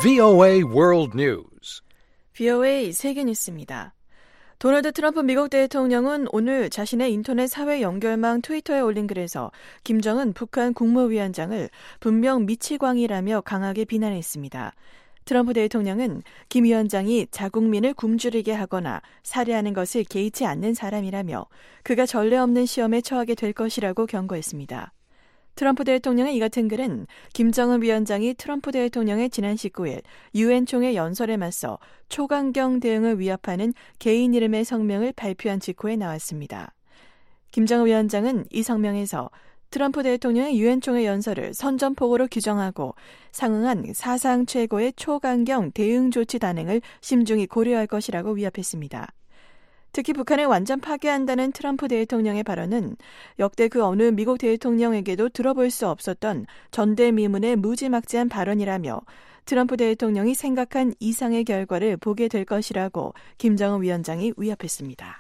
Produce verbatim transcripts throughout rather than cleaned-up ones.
브이오에이 World News. 브이오에이 세계 뉴스입니다. 도널드 트럼프 미국 대통령은 오늘 자신의 인터넷 사회 연결망 트위터에 올린 글에서 김정은 북한 국무위원장을 분명 미치광이라며 강하게 비난했습니다. 트럼프 대통령은 김 위원장이 자국민을 굶주리게 하거나 살해하는 것을 개의치 않는 사람이라며 그가 전례 없는 시험에 처하게 될 것이라고 경고했습니다. 트럼프 대통령의 이 같은 글은 김정은 위원장이 트럼프 대통령의 지난 십구 일 유엔 총회 연설에 맞서 초강경 대응을 위협하는 개인 이름의 성명을 발표한 직후에 나왔습니다. 김정은 위원장은 이 성명에서 트럼프 대통령의 유엔 총회 연설을 선전포고로 규정하고 상응한 사상 최고의 초강경 대응 조치 단행을 심중히 고려할 것이라고 위협했습니다. 특히 북한을 완전 파괴한다는 트럼프 대통령의 발언은 역대 그 어느 미국 대통령에게도 들어볼 수 없었던 전대미문의 무지막지한 발언이라며 트럼프 대통령이 생각한 이상의 결과를 보게 될 것이라고 김정은 위원장이 위협했습니다.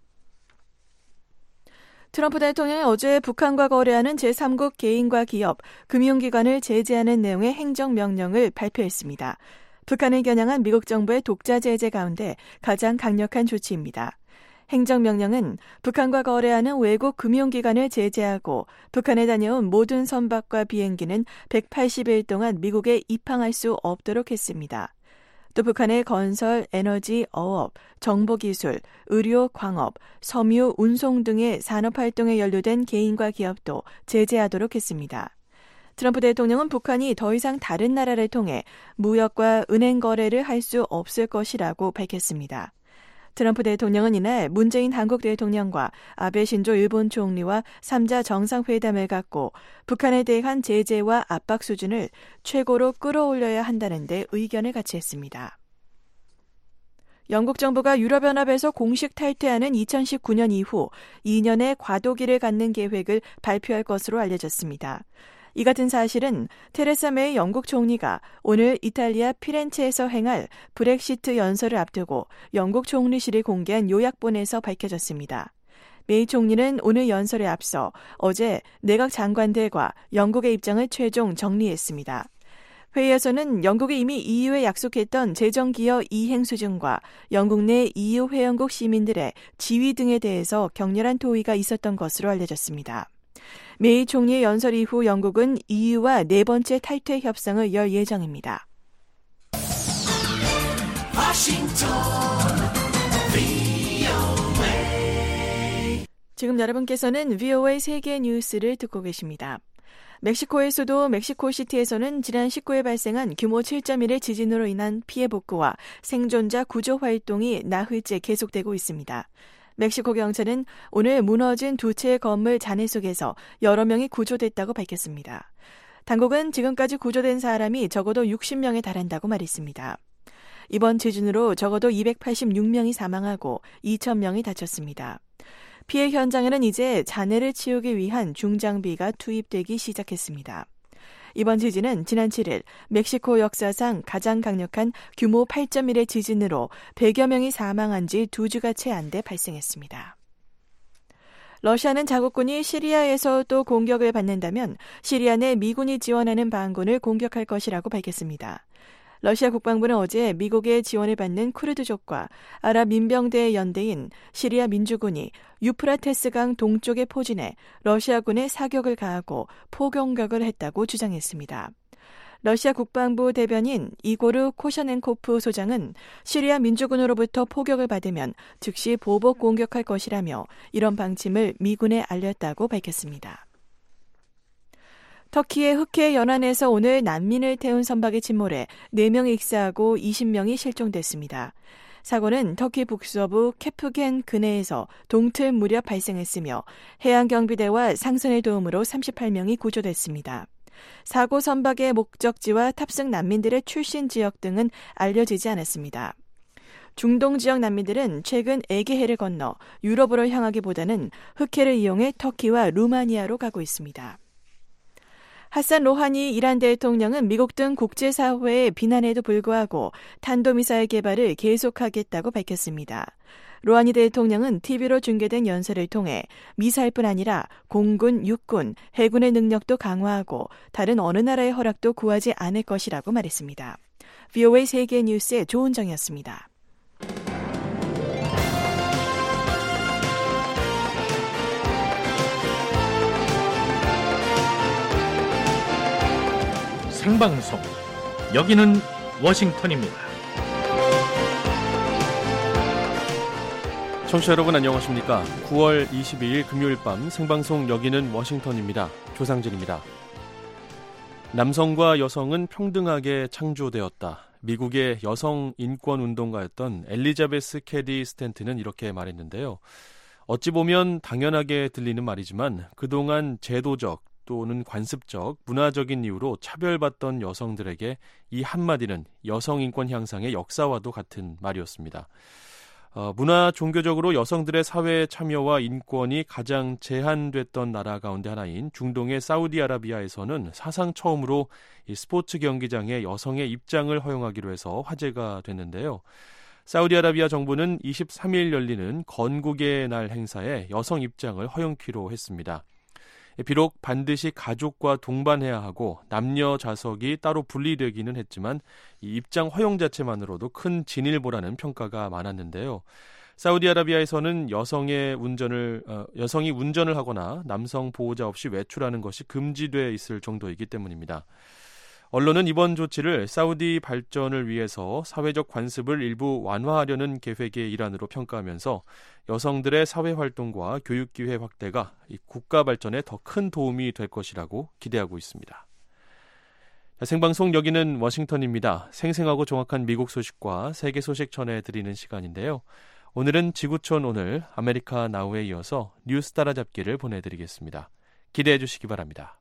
트럼프 대통령이 어제 북한과 거래하는 제삼국 개인과 기업, 금융기관을 제재하는 내용의 행정명령을 발표했습니다. 북한을 겨냥한 미국 정부의 독자 제재 가운데 가장 강력한 조치입니다. 행정명령은 북한과 거래하는 외국 금융기관을 제재하고 북한에 다녀온 모든 선박과 비행기는 백팔십 일 동안 미국에 입항할 수 없도록 했습니다. 또 북한의 건설, 에너지, 어업, 정보기술, 의료, 광업, 섬유, 운송 등의 산업활동에 연루된 개인과 기업도 제재하도록 했습니다. 트럼프 대통령은 북한이 더 이상 다른 나라를 통해 무역과 은행 거래를 할 수 없을 것이라고 밝혔습니다. 트럼프 대통령은 이날 문재인 한국 대통령과 아베 신조 일본 총리와 삼 자 정상회담을 갖고 북한에 대한 제재와 압박 수준을 최고로 끌어올려야 한다는 데 의견을 같이 했습니다. 영국 정부가 유럽연합에서 공식 탈퇴하는 이천십구 년 이후 이 년의 과도기를 갖는 계획을 발표할 것으로 알려졌습니다. 이 같은 사실은 테레사 메이 영국 총리가 오늘 이탈리아 피렌체에서 행할 브렉시트 연설을 앞두고 영국 총리실이 공개한 요약본에서 밝혀졌습니다. 메이 총리는 오늘 연설에 앞서 어제 내각 장관들과 영국의 입장을 최종 정리했습니다. 회의에서는 영국이 이미 이유에 약속했던 재정기여 이행 수준과 영국 내 이유 회원국 시민들의 지위 등에 대해서 격렬한 토의가 있었던 것으로 알려졌습니다. 메이 총리의 연설 이후 영국은 이유와 네 번째 탈퇴 협상을 열 예정입니다. 지금 여러분께서는 브이오에이 세계 뉴스를 듣고 계십니다. 멕시코의 수도 멕시코시티에서는 지난 십구 일 발생한 규모 칠 점 일의 지진으로 인한 피해 복구와 생존자 구조 활동이 나흘째 계속되고 있습니다. 멕시코 경찰은 오늘 무너진 두 채의 건물 잔해 속에서 여러 명이 구조됐다고 밝혔습니다. 당국은 지금까지 구조된 사람이 적어도 육십 명에 달한다고 말했습니다. 이번 지진으로 적어도 이백팔십육 명이 사망하고 이천 명이 다쳤습니다. 피해 현장에는 이제 잔해를 치우기 위한 중장비가 투입되기 시작했습니다. 이번 지진은 지난 칠 일 멕시코 역사상 가장 강력한 규모 팔 점 일의 지진으로 백여 명이 사망한 지 두 주가 채 안 돼 발생했습니다. 러시아는 자국군이 시리아에서 또 공격을 받는다면 시리아 내 미군이 지원하는 반군을 공격할 것이라고 밝혔습니다. 러시아 국방부는 어제 미국의 지원을 받는 쿠르드족과 아랍 민병대의 연대인 시리아 민주군이 유프라테스강 동쪽의 포진에 러시아군의 사격을 가하고 포공격을 했다고 주장했습니다. 러시아 국방부 대변인 이고르 코샤넨코프 소장은 시리아 민주군으로부터 포격을 받으면 즉시 보복 공격할 것이라며 이런 방침을 미군에 알렸다고 밝혔습니다. 터키의 흑해 연안에서 오늘 난민을 태운 선박이 침몰해 네 명이 익사하고 이십 명이 실종됐습니다. 사고는 터키 북서부 케프겐 근해에서 동틀 무렵 발생했으며 해양경비대와 상선의 도움으로 삼십팔 명이 구조됐습니다. 사고 선박의 목적지와 탑승 난민들의 출신 지역 등은 알려지지 않았습니다. 중동 지역 난민들은 최근 에게해를 건너 유럽으로 향하기보다는 흑해를 이용해 터키와 루마니아로 가고 있습니다. 하산 로하니 이란 대통령은 미국 등 국제사회의 비난에도 불구하고 탄도미사일 개발을 계속하겠다고 밝혔습니다. 로하니 대통령은 티비로 중계된 연설을 통해 미사일뿐 아니라 공군, 육군, 해군의 능력도 강화하고 다른 어느 나라의 허락도 구하지 않을 것이라고 말했습니다. 브이오에이 세계 뉴스의 조은정이었습니다. 생방송, 여기는 워싱턴입니다. 청취자 여러분 안녕하십니까? 구월 이십이일 금요일 밤 생방송 여기는 워싱턴입니다. 조상진입니다. 남성과 여성은 평등하게 창조되었다. 미국의 여성 인권 운동가였던 엘리자베스 캐디 스탠튼은 이렇게 말했는데요. 어찌 보면 당연하게 들리는 말이지만 그동안 제도적 또는 관습적, 문화적인 이유로 차별받던 여성들에게 이 한마디는 여성 인권 향상의 역사와도 같은 말이었습니다. 어, 문화, 종교적으로 여성들의 사회 참여와 인권이 가장 제한됐던 나라 가운데 하나인 중동의 사우디아라비아에서는 사상 처음으로 이 스포츠 경기장에 여성의 입장을 허용하기로 해서 화제가 됐는데요. 사우디아라비아 정부는 이십삼일 열리는 건국의 날 행사에 여성 입장을 허용키로 했습니다. 비록 반드시 가족과 동반해야 하고 남녀 좌석이 따로 분리되기는 했지만 이 입장 허용 자체만으로도 큰 진일보라는 평가가 많았는데요. 사우디아라비아에서는 여성의 운전을 어, 여성이 운전을 하거나 남성 보호자 없이 외출하는 것이 금지돼 있을 정도이기 때문입니다. 언론은 이번 조치를 사우디 발전을 위해서 사회적 관습을 일부 완화하려는 계획의 일환으로 평가하면서 여성들의 사회활동과 교육기회 확대가 이 국가 발전에 더 큰 도움이 될 것이라고 기대하고 있습니다. 생방송 여기는 워싱턴입니다. 생생하고 정확한 미국 소식과 세계 소식 전해드리는 시간인데요. 오늘은 지구촌 오늘 아메리카 나우에 이어서 뉴스 따라잡기를 보내드리겠습니다. 기대해 주시기 바랍니다.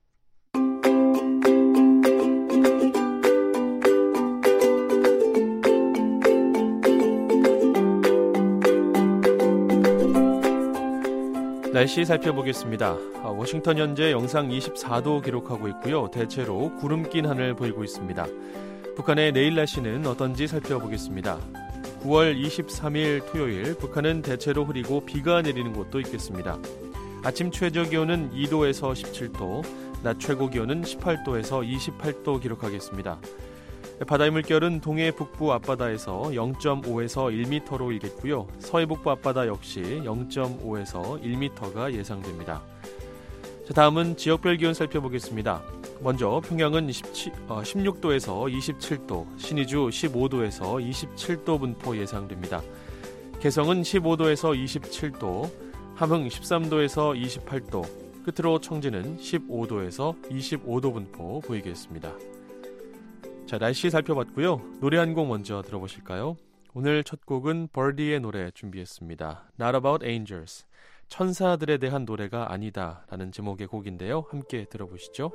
날씨 살펴보겠습니다. 워싱턴 현재 영상 이십사도 기록하고 있고요. 대체로 구름 낀 하늘 보이고 있습니다. 북한의 내일 날씨는 어떤지 살펴보겠습니다. 구월 이십삼일 토요일 북한은 대체로 흐리고 비가 내리는 곳도 있겠습니다. 아침 최저 기온은 이도에서 십칠도, 낮 최고 기온은 십팔도에서 이십팔도 기록하겠습니다. 바다의 물결은 동해 북부 앞바다에서 영점오에서 일 미터로 일겠고요. 서해 북부 앞바다 역시 영점오에서 일 미터가 예상됩니다. 자, 다음은 지역별 기온 살펴보겠습니다. 먼저 평양은 십칠, 어, 십육도에서 이십칠도, 신의주 십오도에서 이십칠도 분포 예상됩니다. 개성은 십오도에서 이십칠도, 함흥 십삼도에서 이십팔도, 끝으로 청진은 십오도에서 이십오도 분포 보이겠습니다. 자, 날씨 살펴봤고요. 노래 한 곡 먼저 들어보실까요? 오늘 첫 곡은 버디의 노래 준비했습니다. Not About Angels, 천사들에 대한 노래가 아니다 라는 제목의 곡인데요. 함께 들어보시죠.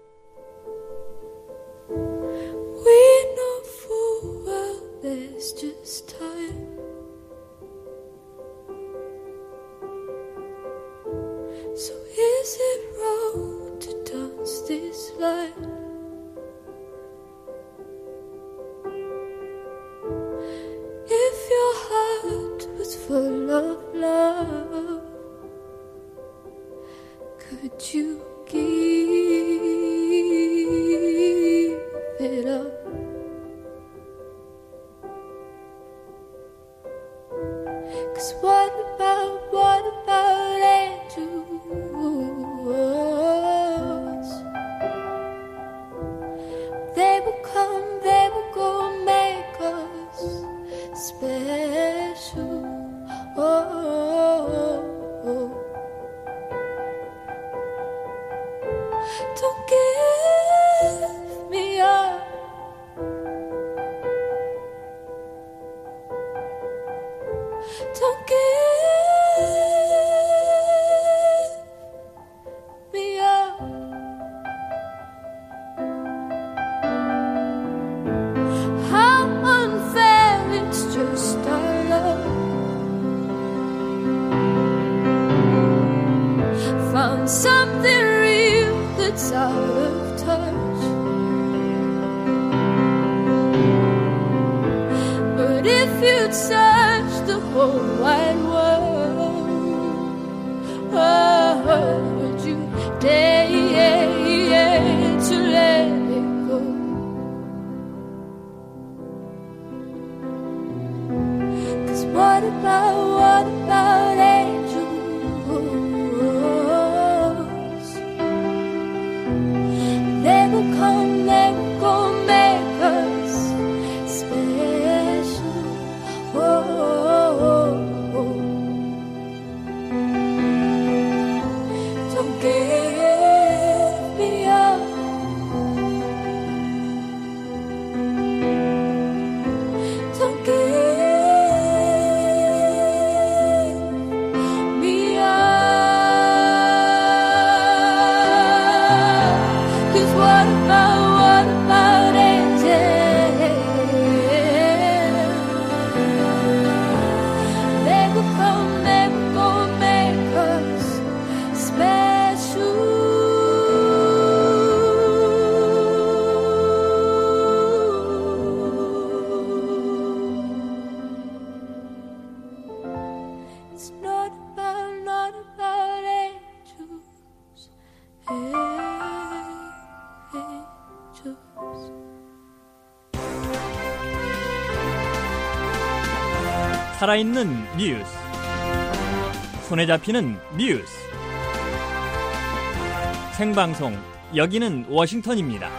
We know full well there's just time. So is it wrong to dance this line? If your heart was full of love, could you give it up? Cause what about, what about angels? They will come, they will go, make us special. Oh, oh, oh. Don't give me up. Don't give me up. How unfair, it's just our love. Found something real that's out of touch. But if you'd search the whole wide world, oh, would you dare to let it go? They will come, they will go make us special. Whoa, whoa, whoa. Don't give me up. Don't give me up. 'Cause what about, what about angels? They will come, they will go make us special. It's not about, not about angels. Angels. 살아있는 뉴스, 손에 잡히는 뉴스, 생방송, 여기는 워싱턴입니다.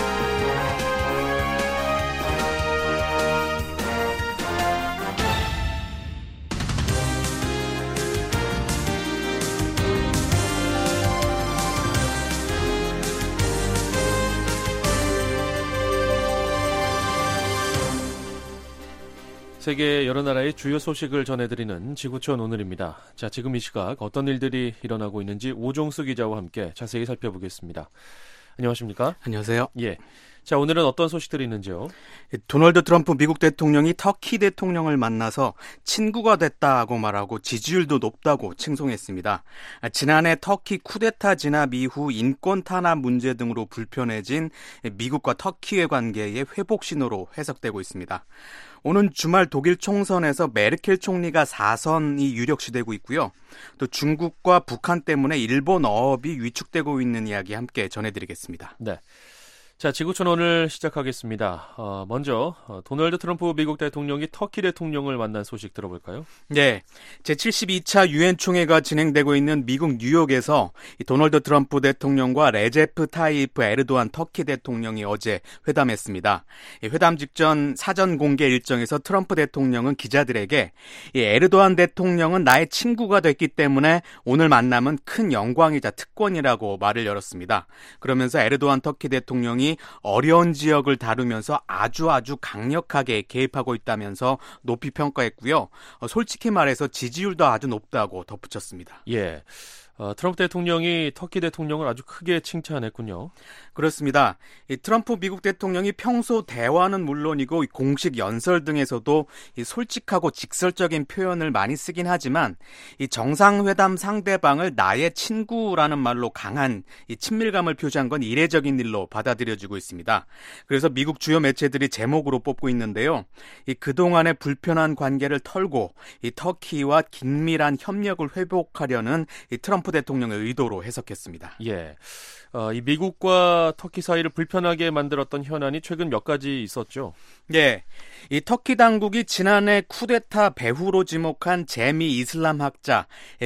세계 여러 나라의 주요 소식을 전해드리는 지구촌 오늘입니다. 자, 지금 이 시각 어떤 일들이 일어나고 있는지 오종수 기자와 함께 자세히 살펴보겠습니다. 안녕하십니까? 안녕하세요. 예. 자, 오늘은 어떤 소식들이 있는지요? 도널드 트럼프 미국 대통령이 터키 대통령을 만나서 친구가 됐다고 말하고 지지율도 높다고 칭송했습니다. 지난해 터키 쿠데타 진압 이후 인권 탄압 문제 등으로 불편해진 미국과 터키의 관계의 회복 신호로 해석되고 있습니다. 오는 주말 독일 총선에서 메르켈 총리가 사 선이 유력시되고 있고요. 또 중국과 북한 때문에 일본 어업이 위축되고 있는 이야기 함께 전해드리겠습니다. 네. 자, 지구촌 오늘 시작하겠습니다. 어, 먼저 어, 도널드 트럼프 미국 대통령이 터키 대통령을 만난 소식 들어볼까요? 네, 제칠십이 차 유엔 총회가 진행되고 있는 미국 뉴욕에서 이 도널드 트럼프 대통령과 레제프 타이프 에르도안 터키 대통령이 어제 회담했습니다. 이 회담 직전 사전 공개 일정에서 트럼프 대통령은 기자들에게 이 에르도안 대통령은 나의 친구가 됐기 때문에 오늘 만남은 큰 영광이자 특권이라고 말을 열었습니다. 그러면서 에르도안 터키 대통령이 어려운 지역을 다루면서 아주 아주 강력하게 개입하고 있다면서 높이 평가했고요. 어, 솔직히 말해서 지지율도 아주 높다고 덧붙였습니다. 예. 어, 트럼프 대통령이 터키 대통령을 아주 크게 칭찬했군요. 그렇습니다. 이 트럼프 미국 대통령이 평소 대화는 물론이고 공식 연설 등에서도 이 솔직하고 직설적인 표현을 많이 쓰긴 하지만 이 정상회담 상대방을 나의 친구라는 말로 강한 이 친밀감을 표시한 건 이례적인 일로 받아들여지고 있습니다. 그래서 미국 주요 매체들이 제목으로 뽑고 있는데요. 이 그동안의 불편한 관계를 털고 이 터키와 긴밀한 협력을 회복하려는 이 트럼프 대통령의 의도로 해석했습니다. 예. 어, 이 미국과 터키 사이를 불편하게 만들었던 현안이 최근 몇 가지 있었죠. 네, 이 터키 당국이 지난해 쿠데타 배후로 지목한 재미 이슬람 학자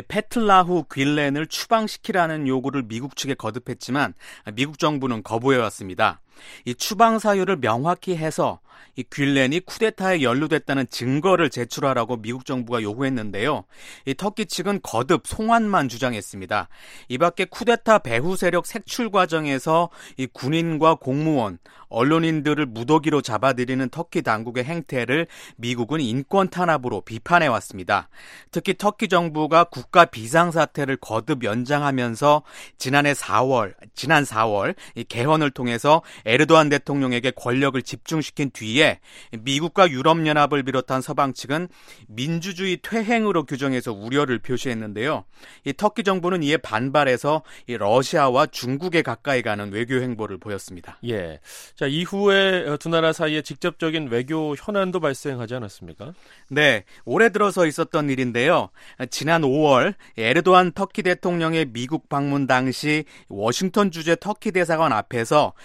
페틀라후 퀼렌을 추방시키라는 요구를 미국 측에 거듭했지만 미국 정부는 거부해왔습니다. 이 추방 사유를 명확히 해서 이 퀼렌이 쿠데타에 연루됐다는 증거를 제출하라고 미국 정부가 요구했는데요. 이 터키 측은 거듭 송환만 주장했습니다. 이 밖에 쿠데타 배후 세력 색출 과정에서 이 군인과 공무원, 언론인들을 무더기로 잡아들이는 터키 당국의 행태를 미국은 인권 탄압으로 비판해 왔습니다. 특히 터키 정부가 국가 비상사태를 거듭 연장하면서 지난해 사월, 지난 사월 이 개헌을 통해서 에르도안 대통령에게 권력을 집중시킨 뒤에 미국과 유럽연합을 비롯한 서방 측은 민주주의 퇴행으로 규정해서 우려를 표시했는데요. 이 터키 정부는 이에 반발해서 이 러시아와 중국에 가까이 가는 외교 행보를 보였습니다. 예. 자, 이후에 두 나라 사이에 직접적인 외교 현안도 발생하지 않았습니까? 네, 올해 들어서 있었던 일인데요. 지난 오월 에르도안 터키 대통령의 미국 방문 당시 워싱턴 주재 터키 대사관 앞에서 평화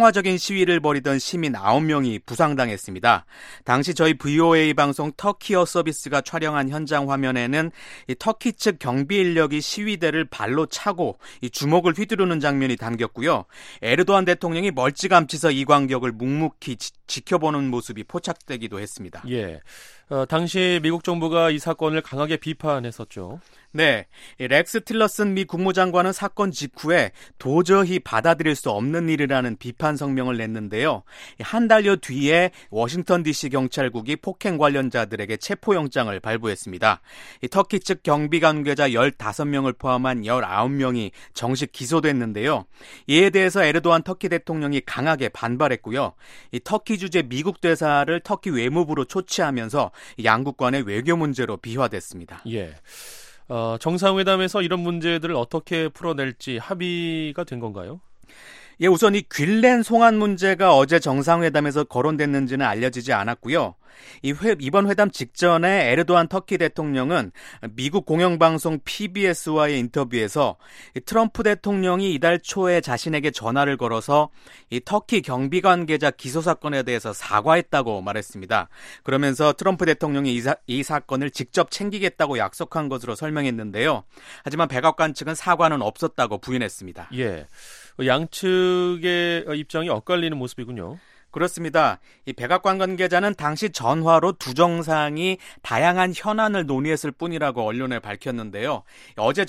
평화적인 시위를 벌이던 시민 아홉 명이 부상당했습니다. 당시 저희 브이오에이 방송 터키어 서비스가 촬영한 현장 화면에는 이 터키 측 경비 인력이 시위대를 발로 차고 이 주먹을 휘두르는 장면이 담겼고요. 에르도안 대통령이 멀찌감치서 이 광경을 묵묵히 지, 지켜보는 모습이 포착되기도 했습니다. 예, 어, 당시 미국 정부가 이 사건을 강하게 비판했었죠. 네, 렉스 틸러슨 미 국무장관은 사건 직후에 도저히 받아들일 수 없는 일이라는 비판 성명을 냈는데요. 한 달여 뒤에 워싱턴 디씨 경찰국이 폭행 관련자들에게 체포영장을 발부했습니다. 터키 측 경비 관계자 열다섯 명을 포함한 열아홉 명이 정식 기소됐는데요. 이에 대해서 에르도안 터키 대통령이 강하게 반발했고요. 이 터키 주재 미국 대사를 터키 외무부로 초치하면서 양국 간의 외교 문제로 비화됐습니다. 예. 어, 정상회담에서 이런 문제들을 어떻게 풀어낼지 합의가 된 건가요? 예, 우선 이 귓렌 송환 문제가 어제 정상회담에서 거론됐는지는 알려지지 않았고요. 이 회, 이번 회담 직전에 에르도안 터키 대통령은 미국 공영방송 피비에스와의 인터뷰에서 이 트럼프 대통령이 이달 초에 자신에게 전화를 걸어서 이 터키 경비 관계자 기소 사건에 대해서 사과했다고 말했습니다. 그러면서 트럼프 대통령이 이, 사, 이 사건을 직접 챙기겠다고 약속한 것으로 설명했는데요. 하지만 백악관 측은 사과는 없었다고 부인했습니다. 예, 양측의 입장이 엇갈리는 모습이군요. 그렇습니다. 이 백악관 관계자는 당시 전화로 두 정상이 다양한 현안을 논의했을 뿐이라고 언론에 밝혔는데요. 어제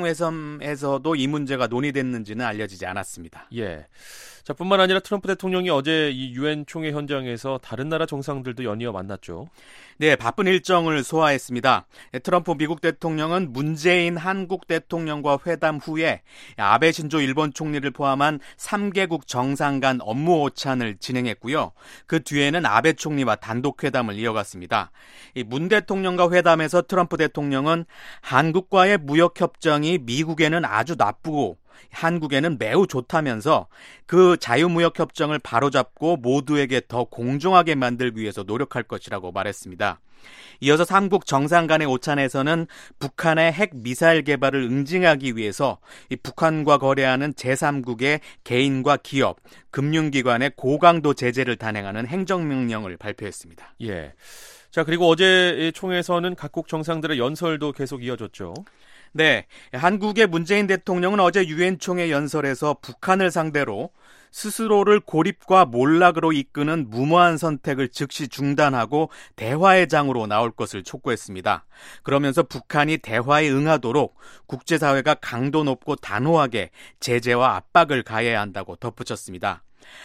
정상회담에서도 이 문제가 논의됐는지는 알려지지 않았습니다. 예. 자, 뿐만 아니라 트럼프 대통령이 어제 이 유엔 총회 현장에서 다른 나라 정상들도 연이어 만났죠. 네, 바쁜 일정을 소화했습니다. 트럼프 미국 대통령은 문재인 한국 대통령과 회담 후에 아베 신조 일본 총리를 포함한 삼 개국 정상 간 업무 오찬을 진행했고요. 그 뒤에는 아베 총리와 단독 회담을 이어갔습니다. 이 문 대통령과 회담에서 트럼프 대통령은 한국과의 무역 협정이 미국에는 아주 나쁘고 한국에는 매우 좋다면서 그 자유무역협정을 바로잡고 모두에게 더 공정하게 만들기 위해서 노력할 것이라고 말했습니다. 이어서 삼국 정상 간의 오찬에서는 북한의 핵 미사일 개발을 응징하기 위해서 이 북한과 거래하는 제삼국의 개인과 기업, 금융기관의 고강도 제재를 단행하는 행정명령을 발표했습니다. 예. 자, 그리고 어제 총회에서는 각국 정상들의 연설도 계속 이어졌죠. 네, 한국의 문재인 대통령은 어제 유엔 총회 연설에서 북한을 상대로 스스로를 고립과 몰락으로 이끄는 무모한 선택을 즉시 중단하고 대화의 장으로 나올 것을 촉구했습니다. 그러면서 북한이 대화에 응하도록 국제사회가 강도 높고 단호하게 제재와 압박을 가해야 한다고 덧붙였습니다.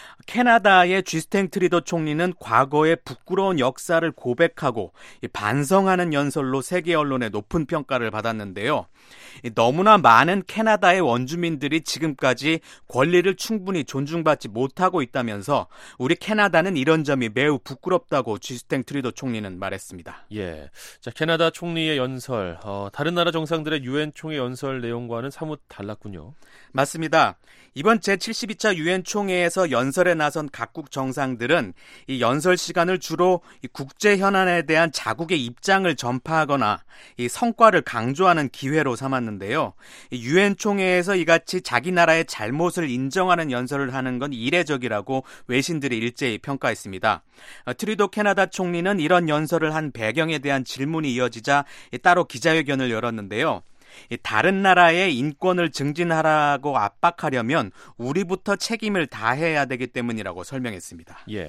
캐나다의 쥐스탱 트리더 총리는 과거의 부끄러운 역사를 고백하고 반성하는 연설로 세계 언론의 높은 평가를 받았는데요. 너무나 많은 캐나다의 원주민들이 지금까지 권리를 충분히 존중받지 못하고 있다면서 우리 캐나다는 이런 점이 매우 부끄럽다고 쥐스탱 트리더 총리는 말했습니다. 예, 자, 캐나다 총리의 연설, 어, 다른 나라 정상들의 유엔 총회 연설 내용과는 사뭇 달랐군요. 맞습니다. 이번 제칠십이 차 유엔 총회에서 연설에 나선 각국 정상들은 이 연설 시간을 주로 이 국제 현안에 대한 자국의 입장을 전파하거나 이 성과를 강조하는 기회로 삼았는데요. 유엔 총회에서 이같이 자기 나라의 잘못을 인정하는 연설을 하는 건 이례적이라고 외신들이 일제히 평가했습니다. 트리도 캐나다 총리는 이런 연설을 한 배경에 대한 질문이 이어지자 따로 기자회견을 열었는데요. 다른 나라의 인권을 증진하라고 압박하려면 우리부터 책임을 다해야 되기 때문이라고 설명했습니다. 예.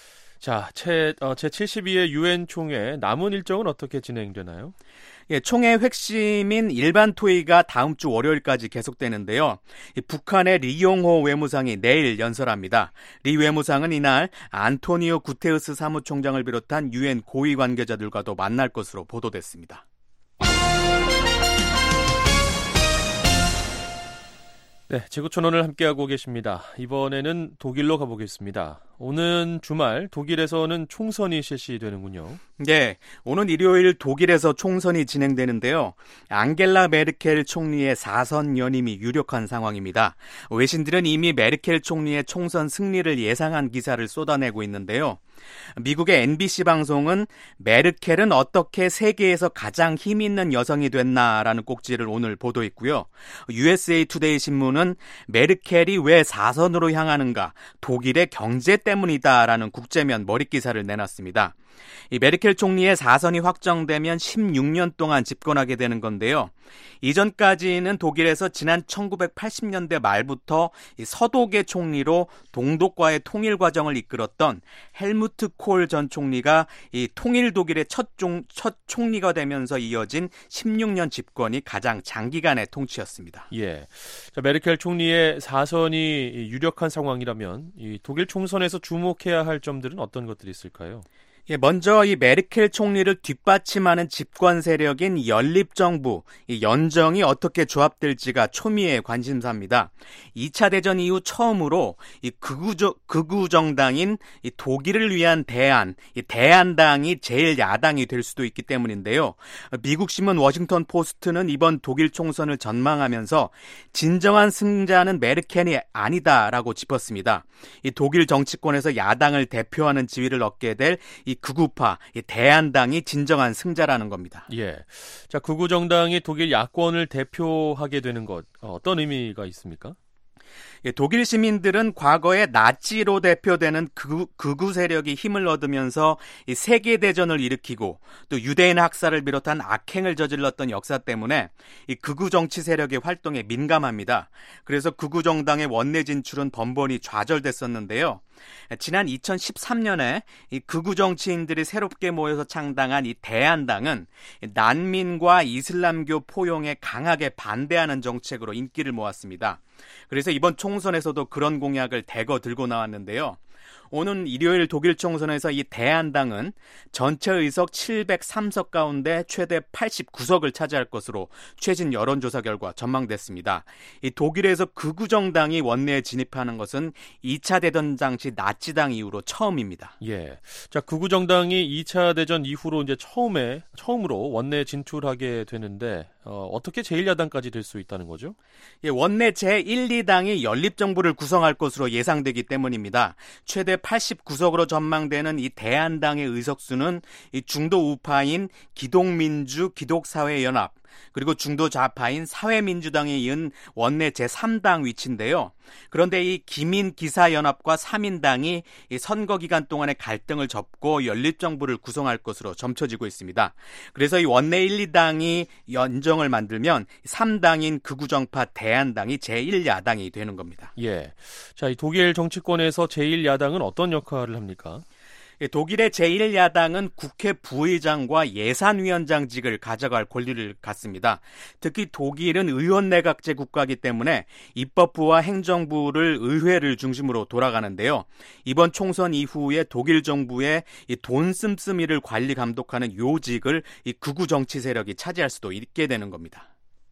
자, 제, 어, 제칠십이 회 유엔 총회 남은 일정은 어떻게 진행되나요? 예, 총회 핵심인 일반 토의가 다음 주 월요일까지 계속되는데요. 이 북한의 리용호 외무상이 내일 연설합니다. 리 외무상은 이날 안토니오 구테르스 사무총장을 비롯한 유엔 고위 관계자들과도 만날 것으로 보도됐습니다. 네, 지구촌오늘 함께하고 계십니다. 이번에는 독일로 가보겠습니다. 오는 주말 독일에서는 총선이 실시되는군요. 네, 오는 일요일 독일에서 총선이 진행되는데요. 앙겔라 메르켈 총리의 사 선 연임이 유력한 상황입니다. 외신들은 이미 메르켈 총리의 총선 승리를 예상한 기사를 쏟아내고 있는데요. 미국의 엠비씨 방송은 메르켈은 어떻게 세계에서 가장 힘 있는 여성이 됐나라는 꼭지를 오늘 보도했고요. 유에스에이 투데이 신문은 메르켈이 왜 사선으로 향하는가, 독일의 경제 때문이다라는 국제면 머릿기사를 내놨습니다. 이 메르켈 총리의 사선이 확정되면 십육 년 동안 집권하게 되는 건데요. 이전까지는 독일에서 지난 천구백팔십 년대 말부터 이 서독의 총리로 동독과의 통일 과정을 이끌었던 헬무트 콜 전 총리가 이 통일 독일의 첫, 종, 첫 총리가 되면서 이어진 십육 년 집권이 가장 장기간의 통치였습니다. 예, 자, 메르켈 총리의 사선이 유력한 상황이라면 이 독일 총선에서 주목해야 할 점들은 어떤 것들이 있을까요? 예, 먼저 이 메르켈 총리를 뒷받침하는 집권 세력인 연립정부, 이 연정이 어떻게 조합될지가 초미의 관심사입니다. 이 차 대전 이후 처음으로 이 극우, 극우 정당인 이 독일을 위한 대안, 이 대안당이 제일 야당이 될 수도 있기 때문인데요. 미국 신문 워싱턴 포스트는 이번 독일 총선을 전망하면서 진정한 승자는 메르켈이 아니다라고 짚었습니다. 이 독일 정치권에서 야당을 대표하는 지위를 얻게 될 이 극우파, 이 대안당이 진정한 승자라는 겁니다. 예, 자, 극우 정당이 독일 야권을 대표하게 되는 것, 어떤 의미가 있습니까? 예, 독일 시민들은 과거에 나치로 대표되는 극우, 극우 세력이 힘을 얻으면서 이 세계대전을 일으키고 또 유대인 학살을 비롯한 악행을 저질렀던 역사 때문에 이 극우 정치 세력의 활동에 민감합니다. 그래서 극우 정당의 원내 진출은 번번이 좌절됐었는데요. 지난 이천십삼 년에 이 극우 정치인들이 새롭게 모여서 창당한 이 대안당은 난민과 이슬람교 포용에 강하게 반대하는 정책으로 인기를 모았습니다. 그래서 이번 총선에서도 그런 공약을 대거 들고 나왔는데요. 오는 일요일 독일 총선에서 이 대안당은 전체 의석 칠백삼 석 가운데 최대 팔십구 석을 차지할 것으로 최신 여론조사 결과 전망됐습니다. 이 독일에서 극우 정당이 원내에 진입하는 것은 이 차 대전 당시 나치당 이후로 처음입니다. 예, 자, 극우 정당이 이 차 대전 이후로 이제 처음에 처음으로 원내에 진출하게 되는데 어, 어떻게 제일 야당까지 될 수 있다는 거죠? 예, 원내 제일, 이 당이 연립정부를 구성할 것으로 예상되기 때문입니다. 최대 팔십구 석으로 전망되는 이 대안당의 의석수는 이 중도 우파인 기독민주 기독사회연합, 그리고 중도 좌파인 사회민주당에 이은 원내 제삼 당 위치인데요. 그런데 이 기민기사연합과 삼 인당이 이 선거 기간 동안의 갈등을 접고 연립정부를 구성할 것으로 점쳐지고 있습니다. 그래서 이 원내 일, 이 당이 연정을 만들면 삼 당인 극우정파 대안당이 제일 야당이 되는 겁니다. 예, 자, 이 독일 정치권에서 제일 야당은 어떤 역할을 합니까? 독일의 제일 야당은 국회 부의장과 예산위원장직을 가져갈 권리를 갖습니다. 특히 독일은 의원 내각제 국가이기 때문에 입법부와 행정부를 의회를 중심으로 돌아가는데요. 이번 총선 이후에 독일 정부의 이 돈 씀씀이를 관리 감독하는 요직을 이 극우 정치 세력이 차지할 수도 있게 되는 겁니다.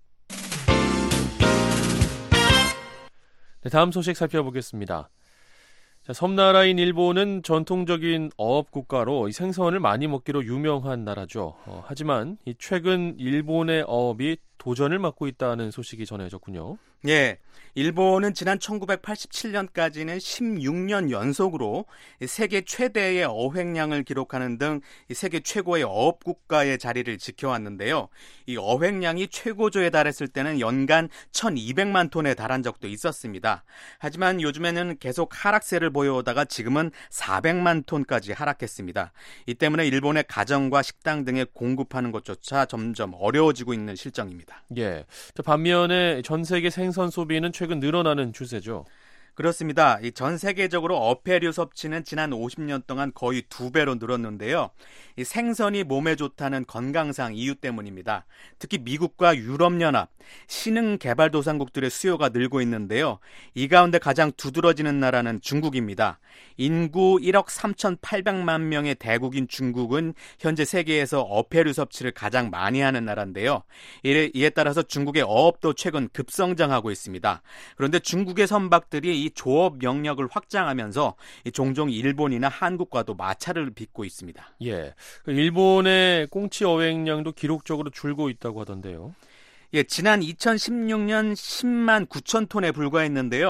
네, 다음 소식 살펴보겠습니다. 자, 섬나라인 일본은 전통적인 어업 국가로 생선을 많이 먹기로 유명한 나라죠. 어, 하지만 이 최근 일본의 어업이 도전을 맞고 있다는 소식이 전해졌군요. 예, 일본은 지난 천구백팔십칠 년까지는 십육 년 연속으로 세계 최대의 어획량을 기록하는 등 세계 최고의 어업 국가의 자리를 지켜왔는데요. 이 어획량이 최고조에 달했을 때는 연간 천이백만 톤에 달한 적도 있었습니다. 하지만 요즘에는 계속 하락세를 보여오다가 지금은 사백만 톤까지 하락했습니다. 이 때문에 일본의 가정과 식당 등에 공급하는 것조차 점점 어려워지고 있는 실정입니다. 예, 자, 반면에 전 세계 생선 소비는 최근 늘어나는 추세죠. 그렇습니다. 이 전 세계적으로 어패류 섭취는 지난 오십 년 동안 거의 두 배로 늘었는데요. 이 생선이 몸에 좋다는 건강상 이유 때문입니다. 특히 미국과 유럽연합, 신흥개발도상국들의 수요가 늘고 있는데요. 이 가운데 가장 두드러지는 나라는 중국입니다. 인구 일억 삼천팔백만 명의 대국인 중국은 현재 세계에서 어패류 섭취를 가장 많이 하는 나라인데요. 이에, 이에 따라서 중국의 어업도 최근 급성장하고 있습니다. 그런데 중국의 선박들이 이 조업 영역을 확장하면서 종종 일본이나 한국과도 마찰을 빚고 있습니다. 예, 일본의 꽁치 어획량도 기록적으로 줄고 있다고 하던데요. 예, 지난 이천십육 년 십만 구천 톤에 불과했는데요.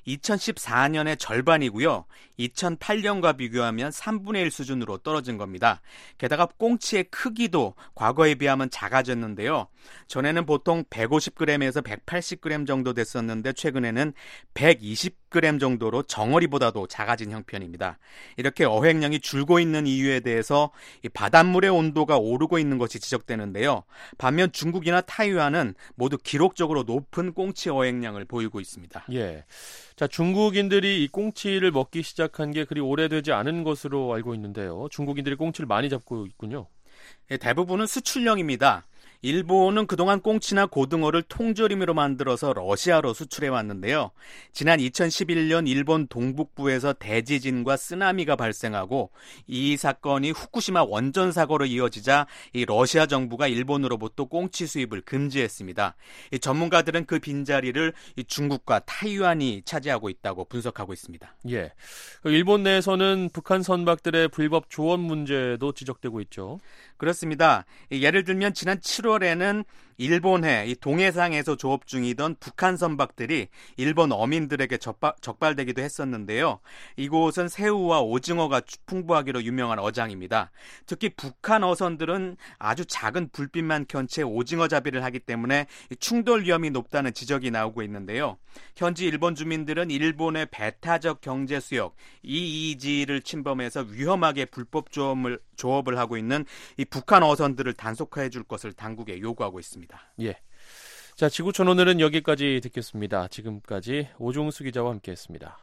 이천십사 년의 절반이고요. 이천팔 년과 비교하면 삼분의 일 수준으로 떨어진 겁니다. 게다가 꽁치의 크기도 과거에 비하면 작아졌는데요. 전에는 보통 백오십 그램에서 백팔십 그램 정도 됐었는데 최근에는 백이십 그램 정도로 정어리보다도 작아진 형편입니다. 이렇게 어획량이 줄고 있는 이유에 대해서 이 바닷물의 온도가 오르고 있는 것이 지적되는데요. 반면 중국이나 타이완은 모두 기록적으로 높은 꽁치 어획량을 보이고 있습니다. 예. 자, 중국인들이 이 꽁치를 먹기 시작한 게 그리 오래되지 않은 것으로 알고 있는데요. 중국인들이 꽁치를 많이 잡고 있군요. 예, 대부분은 수출용입니다. 일본은 그동안 꽁치나 고등어를 통조림으로 만들어서 러시아로 수출해 왔는데요. 지난 이천십일 년 일본 동북부에서 대지진과 쓰나미가 발생하고 이 사건이 후쿠시마 원전 사고로 이어지자 이 러시아 정부가 일본으로부터 꽁치 수입을 금지했습니다. 이 전문가들은 그 빈자리를 이 중국과 타이완이 차지하고 있다고 분석하고 있습니다. 예. 일본 내에서는 북한 선박들의 불법 조업 문제도 지적되고 있죠. 그렇습니다. 예를 들면 지난 칠월에는 일본해 이 동해상에서 조업 중이던 북한 선박들이 일본 어민들에게 적발, 적발되기도 했었는데요. 이곳은 새우와 오징어가 풍부하기로 유명한 어장입니다. 특히 북한 어선들은 아주 작은 불빛만 켠 채 오징어 잡이를 하기 때문에 충돌 위험이 높다는 지적이 나오고 있는데요. 현지 일본 주민들은 일본의 배타적 경제 수역 이이지를 침범해서 위험하게 불법 조업을, 조업을 하고 있는 이 북한 어선들을 단속화해 줄 것을 당국에 요구하고 있습니다. 예. 자, 지구촌 오늘은 여기까지 듣겠습니다. 지금까지 오종수 기자와 함께했습니다.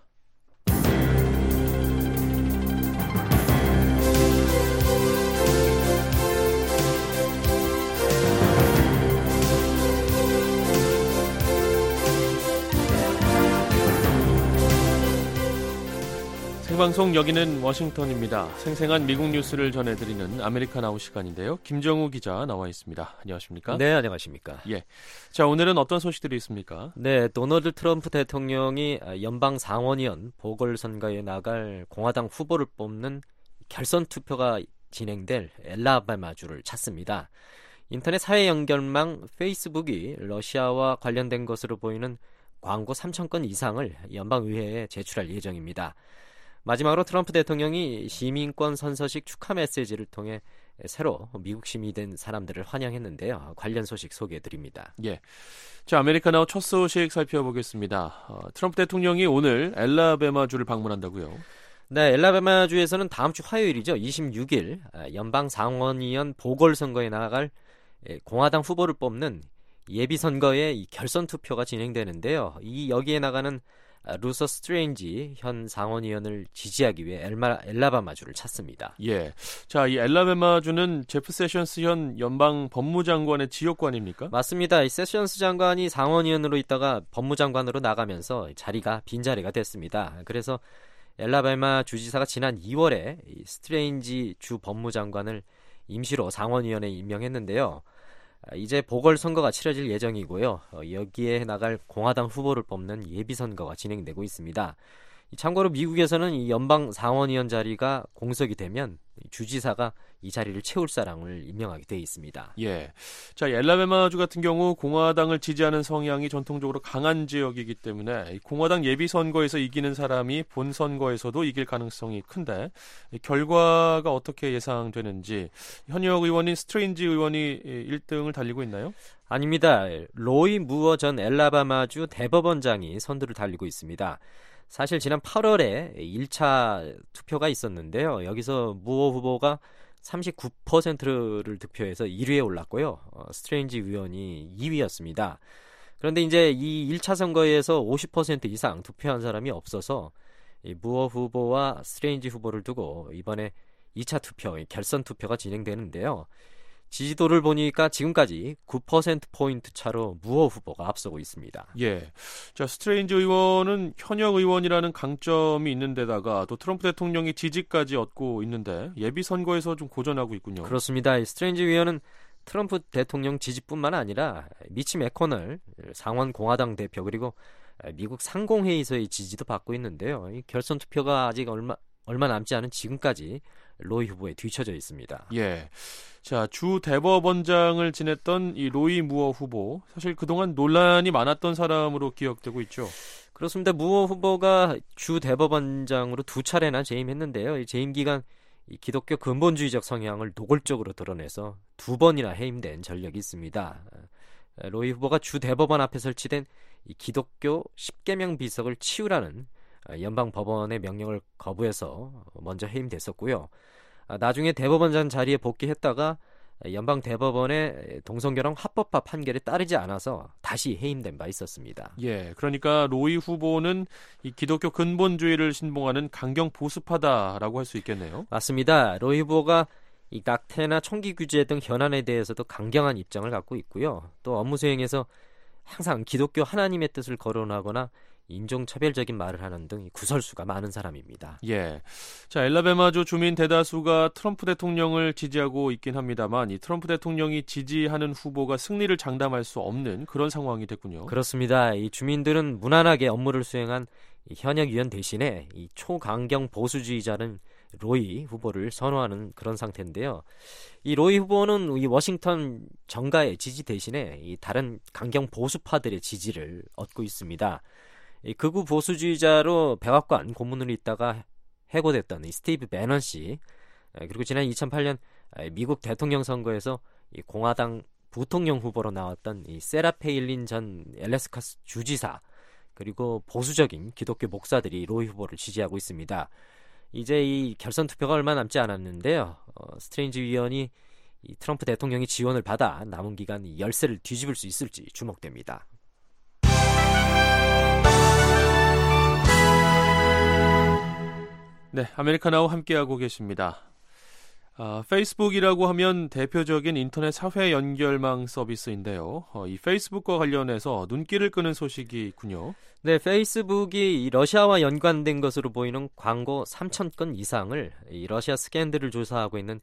생방송 여기는 워싱턴입니다. 생생한 미국 뉴스를 전해드리는 아메리카나우 시간인데요. 김정우 기자 나와 있습니다. 안녕하십니까? 네, 안녕하십니까? 예. 자, 오늘은 어떤 소식들이 있습니까? 네, 도널드 트럼프 대통령이 연방 상원의원 보궐선거에 나갈 공화당 후보를 뽑는 결선 투표가 진행될 엘라바마주를 찾습니다. 인터넷 사회 연결망 페이스북이 러시아와 관련된 것으로 보이는 광고 삼천 건 이상을 연방의회에 제출할 예정입니다. 마지막으로 트럼프 대통령이 시민권 선서식 축하 메시지를 통해 새로 미국 시민이 된 사람들을 환영했는데요. 관련 소식 소개해드립니다. 예, 자, 아메리카나우 첫 소식 살펴보겠습니다. 어, 트럼프 대통령이 오늘 엘라베마주를 방문한다고요? 네, 엘라베마주에서는 다음 주 화요일이죠. 이십육 일 연방 상원의원 보궐선거에 나갈 공화당 후보를 뽑는 예비선거의 결선 투표가 진행되는데요. 이 여기에 나가는 루서 스트레인지 현 상원의원을 지지하기 위해 엘마, 엘라바마주를 찾습니다. 예, 자, 이 엘라바마주는 제프 세션스 현 연방 법무장관의 지역관입니까? 맞습니다. 이 세션스 장관이 상원의원으로 있다가 법무장관으로 나가면서 자리가 빈자리가 됐습니다. 그래서 엘라바마 주지사가 지난 이월에 이 스트레인지 주 법무장관을 임시로 상원의원에 임명했는데요. 이제 보궐선거가 치러질 예정이고요. 여기에 나갈 공화당 후보를 뽑는 예비선거가 진행되고 있습니다. 참고로 미국에서는 이 연방 상원의원 자리가 공석이 되면 주지사가 이 자리를 채울 사람을 임명하게 돼 있습니다. 예, 자, 엘라베마주 같은 경우 공화당을 지지하는 성향이 전통적으로 강한 지역이기 때문에 공화당 예비선거에서 이기는 사람이 본선거에서도 이길 가능성이 큰데 결과가 어떻게 예상되는지 현역 의원인 스트레인지 의원이 일 등을 달리고 있나요? 아닙니다. 로이 무어 전 엘라바마주 대법원장이 선두를 달리고 있습니다. 사실 지난 팔월에 일 차 투표가 있었는데요. 여기서 무어 후보가 삼십구 퍼센트를 득표해서 일 위에 올랐고요. 어, 스트레인지 의원이 이 위였습니다. 그런데 이제 이 일 차 선거에서 오십 퍼센트 이상 투표한 사람이 없어서 이 무어 후보와 스트레인지 후보를 두고 이번에 이 차 투표, 결선 투표가 진행되는데요. 지지도를 보니까 지금까지 구 퍼센트포인트 차로 무어 후보가 앞서고 있습니다. 예. 자, 스트레인지 의원은 현역 의원이라는 강점이 있는 데다가 또 트럼프 대통령이 지지까지 얻고 있는데 예비선거에서 좀 고전하고 있군요. 그렇습니다. 스트레인지 의원은 트럼프 대통령 지지뿐만 아니라 미치 매코널 상원 공화당 대표 그리고 미국 상공회의소의 지지도 받고 있는데요. 이 결선 투표가 아직 얼마, 얼마 남지 않은 지금까지 로이 후보에 뒤처져 있습니다. 예. 자, 주 대법원장을 지냈던 이 로이 무어 후보, 사실 그동안 논란이 많았던 사람으로 기억되고 있죠. 그렇습니다. 무어 후보가 주 대법원장으로 두 차례나 재임했는데요. 이 재임 기간 이 기독교 근본주의적 성향을 노골적으로 드러내서 두 번이나 해임된 전력이 있습니다. 로이 후보가 주 대법원 앞에 설치된 이 기독교 십계명 비석을 치우라는 연방 법원의 명령을 거부해서 먼저 해임됐었고요. 나중에 대법원장 자리에 복귀했다가 연방 대법원의 동성결혼 합법화 판결에 따르지 않아서 다시 해임된 바 있었습니다. 예, 그러니까 로이 후보는 이 기독교 근본주의를 신봉하는 강경 보수파다라고 할 수 있겠네요. 맞습니다. 로이 후보가 이 낙태나 총기 규제 등 현안에 대해서도 강경한 입장을 갖고 있고요. 또 업무 수행에서 항상 기독교 하나님의 뜻을 거론하거나 인종차별적인 말을 하는 등 구설수가 많은 사람입니다. 예, 자 엘라베마주 주민 대다수가 트럼프 대통령을 지지하고 있긴 합니다만 이 트럼프 대통령이 지지하는 후보가 승리를 장담할 수 없는 그런 상황이 됐군요. 그렇습니다. 이 주민들은 무난하게 업무를 수행한 이 현역 의원 대신에 이 초강경 보수주의자는 로이 후보를 선호하는 그런 상태인데요. 이 로이 후보는 이 워싱턴 정가의 지지 대신에 이 다른 강경 보수파들의 지지를 얻고 있습니다. 이 극우 보수주의자로 백악관 고문으로 있다가 해고됐던 이 스티브 배넌 씨, 그리고 지난 이천팔 년 미국 대통령 선거에서 이 공화당 부통령 후보로 나왔던 이 세라 페일린 전 엘래스카 주지사, 그리고 보수적인 기독교 목사들이 로이 후보를 지지하고 있습니다. 이제 이 결선 투표가 얼마 남지 않았는데요. 어, 스트레인지 위원이 이 트럼프 대통령이 지원을 받아 남은 기간 이 열세를 뒤집을 수 있을지 주목됩니다. 네, 아메리카노우 함께하고 계십니다. 아, 페이스북이라고 하면 대표적인 인터넷 사회 연결망 서비스인데요. 어, 이 페이스북과 관련해서 눈길을 끄는 소식이 있군요. 네, 페이스북이 이 러시아와 연관된 것으로 보이는 광고 삼천 건 이상을 이 러시아 스캔들을 조사하고 있는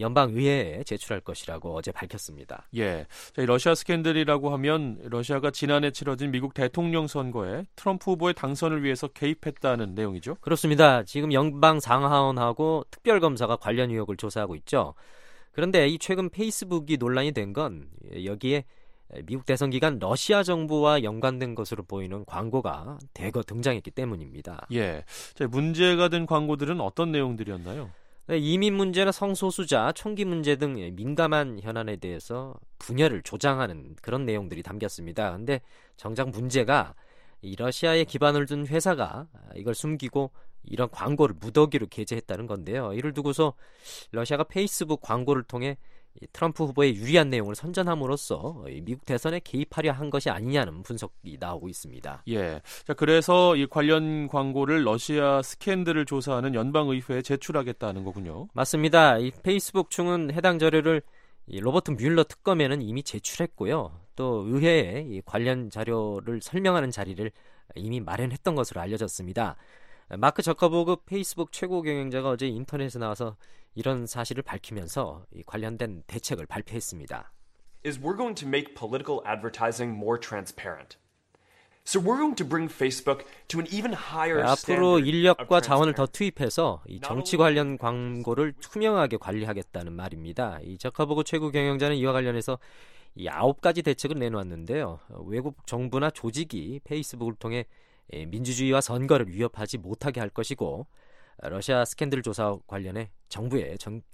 연방의회에 제출할 것이라고 어제 밝혔습니다. 예, 자, 이 러시아 스캔들이라고 하면 러시아가 지난해 치러진 미국 대통령 선거에 트럼프 후보의 당선을 위해서 개입했다는 내용이죠? 그렇습니다. 지금 연방 상하원하고 특별검사가 관련 의혹을 조사하고 있죠. 그런데 이 최근 페이스북이 논란이 된 건 여기에 미국 대선 기간 러시아 정부와 연관된 것으로 보이는 광고가 대거 등장했기 때문입니다. 예, 자, 문제가 된 광고들은 어떤 내용들이었나요? 네, 이민 문제나 성소수자, 총기 문제 등 민감한 현안에 대해서 분열을 조장하는 그런 내용들이 담겼습니다. 그런데 정작 문제가 이 러시아에 기반을 둔 회사가 이걸 숨기고 이런 광고를 무더기로 게재했다는 건데요. 이를 두고서 러시아가 페이스북 광고를 통해 트럼프 후보의 유리한 내용을 선전함으로써 미국 대선에 개입하려 한 것이 아니냐는 분석이 나오고 있습니다. 예, 자 그래서 이 관련 광고를 러시아 스캔들을 조사하는 연방의회에 제출하겠다는 거군요. 맞습니다. 이 페이스북 측은 해당 자료를 이 로버트 뮬러 특검에는 이미 제출했고요. 또 의회에 이 관련 자료를 설명하는 자리를 이미 마련했던 것으로 알려졌습니다. 마크 저커버그 페이스북 최고 경영자가 어제 인터넷에 나와서 이런 사실을 밝히면서 이 관련된 대책을 발표했습니다. Is we're going to make political advertising more transparent. So we're going to bring Facebook to an even higher 앞으로 standard 인력과 of 자원을 더 transparency. 투입해서 이 정치 관련 광고를 투명하게 관리하겠다는 말입니다. 이 저커버그 최고 경영자는 이와 관련해서 이 아홉 가지 대책을 내놓았는데요. 외국 정부나 조직이 페이스북을 통해 민주주의와 선거를 위협하지 못하게 할 것이고, 러시아 스캔들 조사 관련해 정부에 정,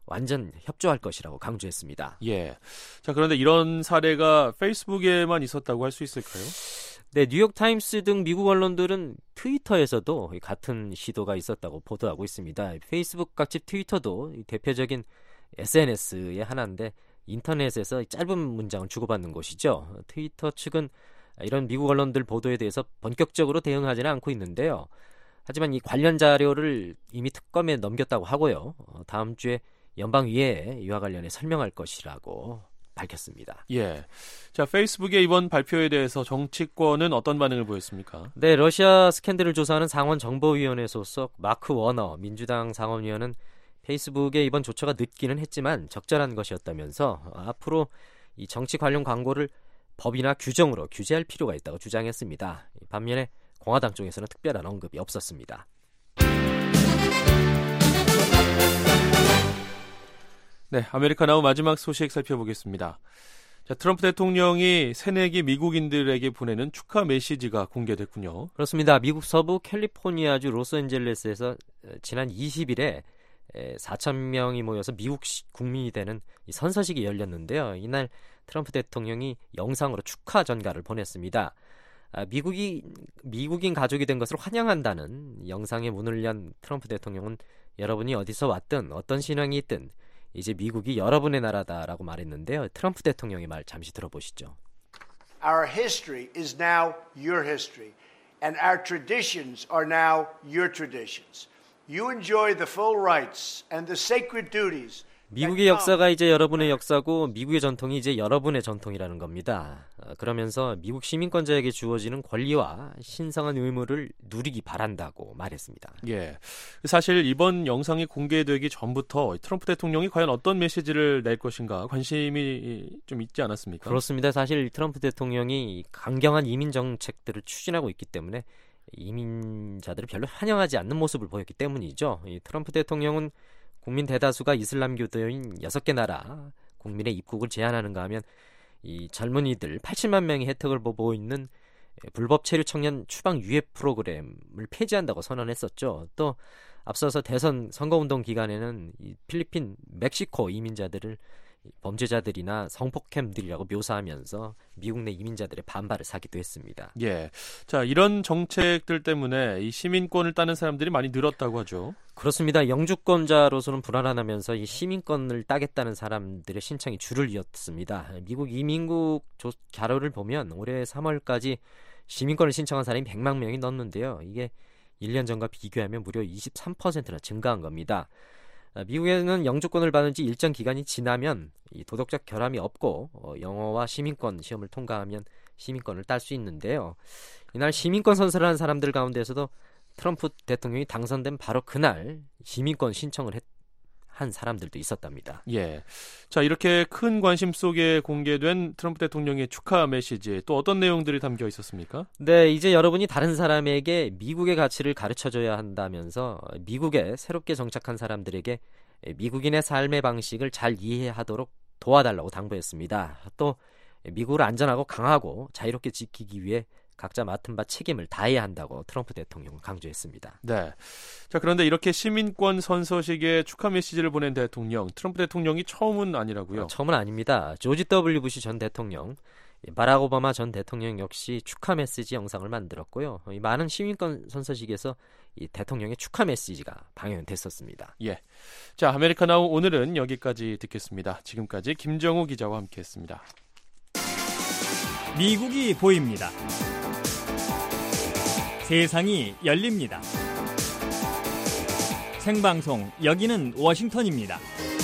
완전 협조할 것이라고 강조했습니다. 예. 자, 그런데 이런 사례가 페이스북에만 있었다고 할 수 있을까요? 네, 뉴욕타임스 등 미국 언론들은 트위터에서도 같은 시도가 있었다고 보도하고 있습니다. 페이스북 같이 트위터도 대표적인 에스엔에스의 하나인데 인터넷에서 짧은 문장을 주고받는 곳이죠. 트위터 측은 이런 미국 언론들 보도에 대해서 본격적으로 대응하지는 않고 있는데요. 하지만 이 관련 자료를 이미 특검에 넘겼다고 하고요. 다음 주에 연방의회에 이와 관련해 설명할 것이라고 밝혔습니다. 예. 자, 페이스북의 이번 발표에 대해서 정치권은 어떤 반응을 보였습니까? 네, 러시아 스캔들을 조사하는 상원정보위원회 소속 마크 워너 민주당 상원의원은 페이스북의 이번 조처가 늦기는 했지만 적절한 것이었다면서 앞으로 이 정치 관련 광고를 법이나 규정으로 규제할 필요가 있다고 주장했습니다. 반면에 공화당 쪽에서는 특별한 언급이 없었습니다. 네, 아메리카노우 마지막 소식 살펴보겠습니다. 자, 트럼프 대통령이 새내기 미국인들에게 보내는 축하 메시지가 공개됐군요. 그렇습니다. 미국 서부 캘리포니아주 로스앤젤레스에서 지난 이십 일에 사천 명이 모여서 미국 국민이 되는 선서식이 열렸는데요. 이날 트럼프 대통령이 영상으로 축하 전가를 보냈습니다. 미국이, 미국인 가족이 된 것을 환영한다는 영상에 문을 연 트럼프 대통령은 여러분이 어디서 왔든 어떤 신앙이 있든 이제 미국이 여러분의 나라다라고 말했는데요. 트럼프 대통령의 말 잠시 들어보시죠. Our history is now your history, and our traditions are now your traditions. You enjoy the full rights and the sacred duties. 미국의 역사가 이제 여러분의 역사고 미국의 전통이 이제 여러분의 전통이라는 겁니다. 그러면서 미국 시민권자에게 주어지는 권리와 신성한 의무를 누리기 바란다고 말했습니다. 예, 사실 이번 영상이 공개되기 전부터 트럼프 대통령이 과연 어떤 메시지를 낼 것인가 관심이 좀 있지 않았습니까? 그렇습니다. 사실 트럼프 대통령이 강경한 이민 정책들을 추진하고 있기 때문에 이민자들을 별로 환영하지 않는 모습을 보였기 때문이죠. 이 트럼프 대통령은 국민 대다수가 이슬람교도인 여섯 개 나라 국민의 입국을 제한하는가 하면 이 젊은이들 팔십만 명의 혜택을 보고 있는 불법 체류 청년 추방 유예 프로그램을 폐지한다고 선언했었죠. 또 앞서서 대선 선거운동 기간에는 이 필리핀, 멕시코 이민자들을 범죄자들이나 성폭행들이라고 묘사하면서 미국 내 이민자들의 반발을 사기도 했습니다. 예, 자 이런 정책들 때문에 이 시민권을 따는 사람들이 많이 늘었다고 하죠. 그렇습니다. 영주권자로서는 불안하면서 이 시민권을 따겠다는 사람들의 신청이 줄을 이었습니다. 미국 이민국 자료를 보면 올해 삼월까지 시민권을 신청한 사람이 백만 명이 넘는데요. 이게 일 년 전과 비교하면 무려 이십삼 퍼센트나 증가한 겁니다. 미국에는 영주권을 받은 지 일정 기간이 지나면 이 도덕적 결함이 없고 어, 영어와 시민권 시험을 통과하면 시민권을 딸 수 있는데요. 이날 시민권 선서를 한 사람들 가운데서도 트럼프 대통령이 당선된 바로 그날 시민권 신청을 했, 한 사람들도 있었답니다. 예, 자 이렇게 큰 관심 속에 공개된 트럼프 대통령의 축하 메시지 또 어떤 내용들이 담겨 있었습니까? 네, 이제 여러분이 다른 사람에게 미국의 가치를 가르쳐줘야 한다면서 미국에 새롭게 정착한 사람들에게 미국인의 삶의 방식을 잘 이해하도록 도와달라고 당부했습니다. 또 미국을 안전하고 강하고 자유롭게 지키기 위해 각자 맡은 바 책임을 다해야 한다고 트럼프 대통령은 강조했습니다. 네. 자, 그런데 이렇게 시민권 선서식에 축하 메시지를 보낸 대통령, 트럼프 대통령이 처음은 아니라고요? 어, 처음은 아닙니다. 조지 더블유 부시 전 대통령, 바락 오바마 전 대통령 역시 축하 메시지 영상을 만들었고요. 이 많은 시민권 선서식에서 이 대통령의 축하 메시지가 방영됐었습니다. 예. 자, 아메리카나우 오늘은 여기까지 듣겠습니다. 지금까지 김정우 기자와 함께했습니다. 미국이 보입니다. 세상이 열립니다. 생방송 여기는 워싱턴입니다.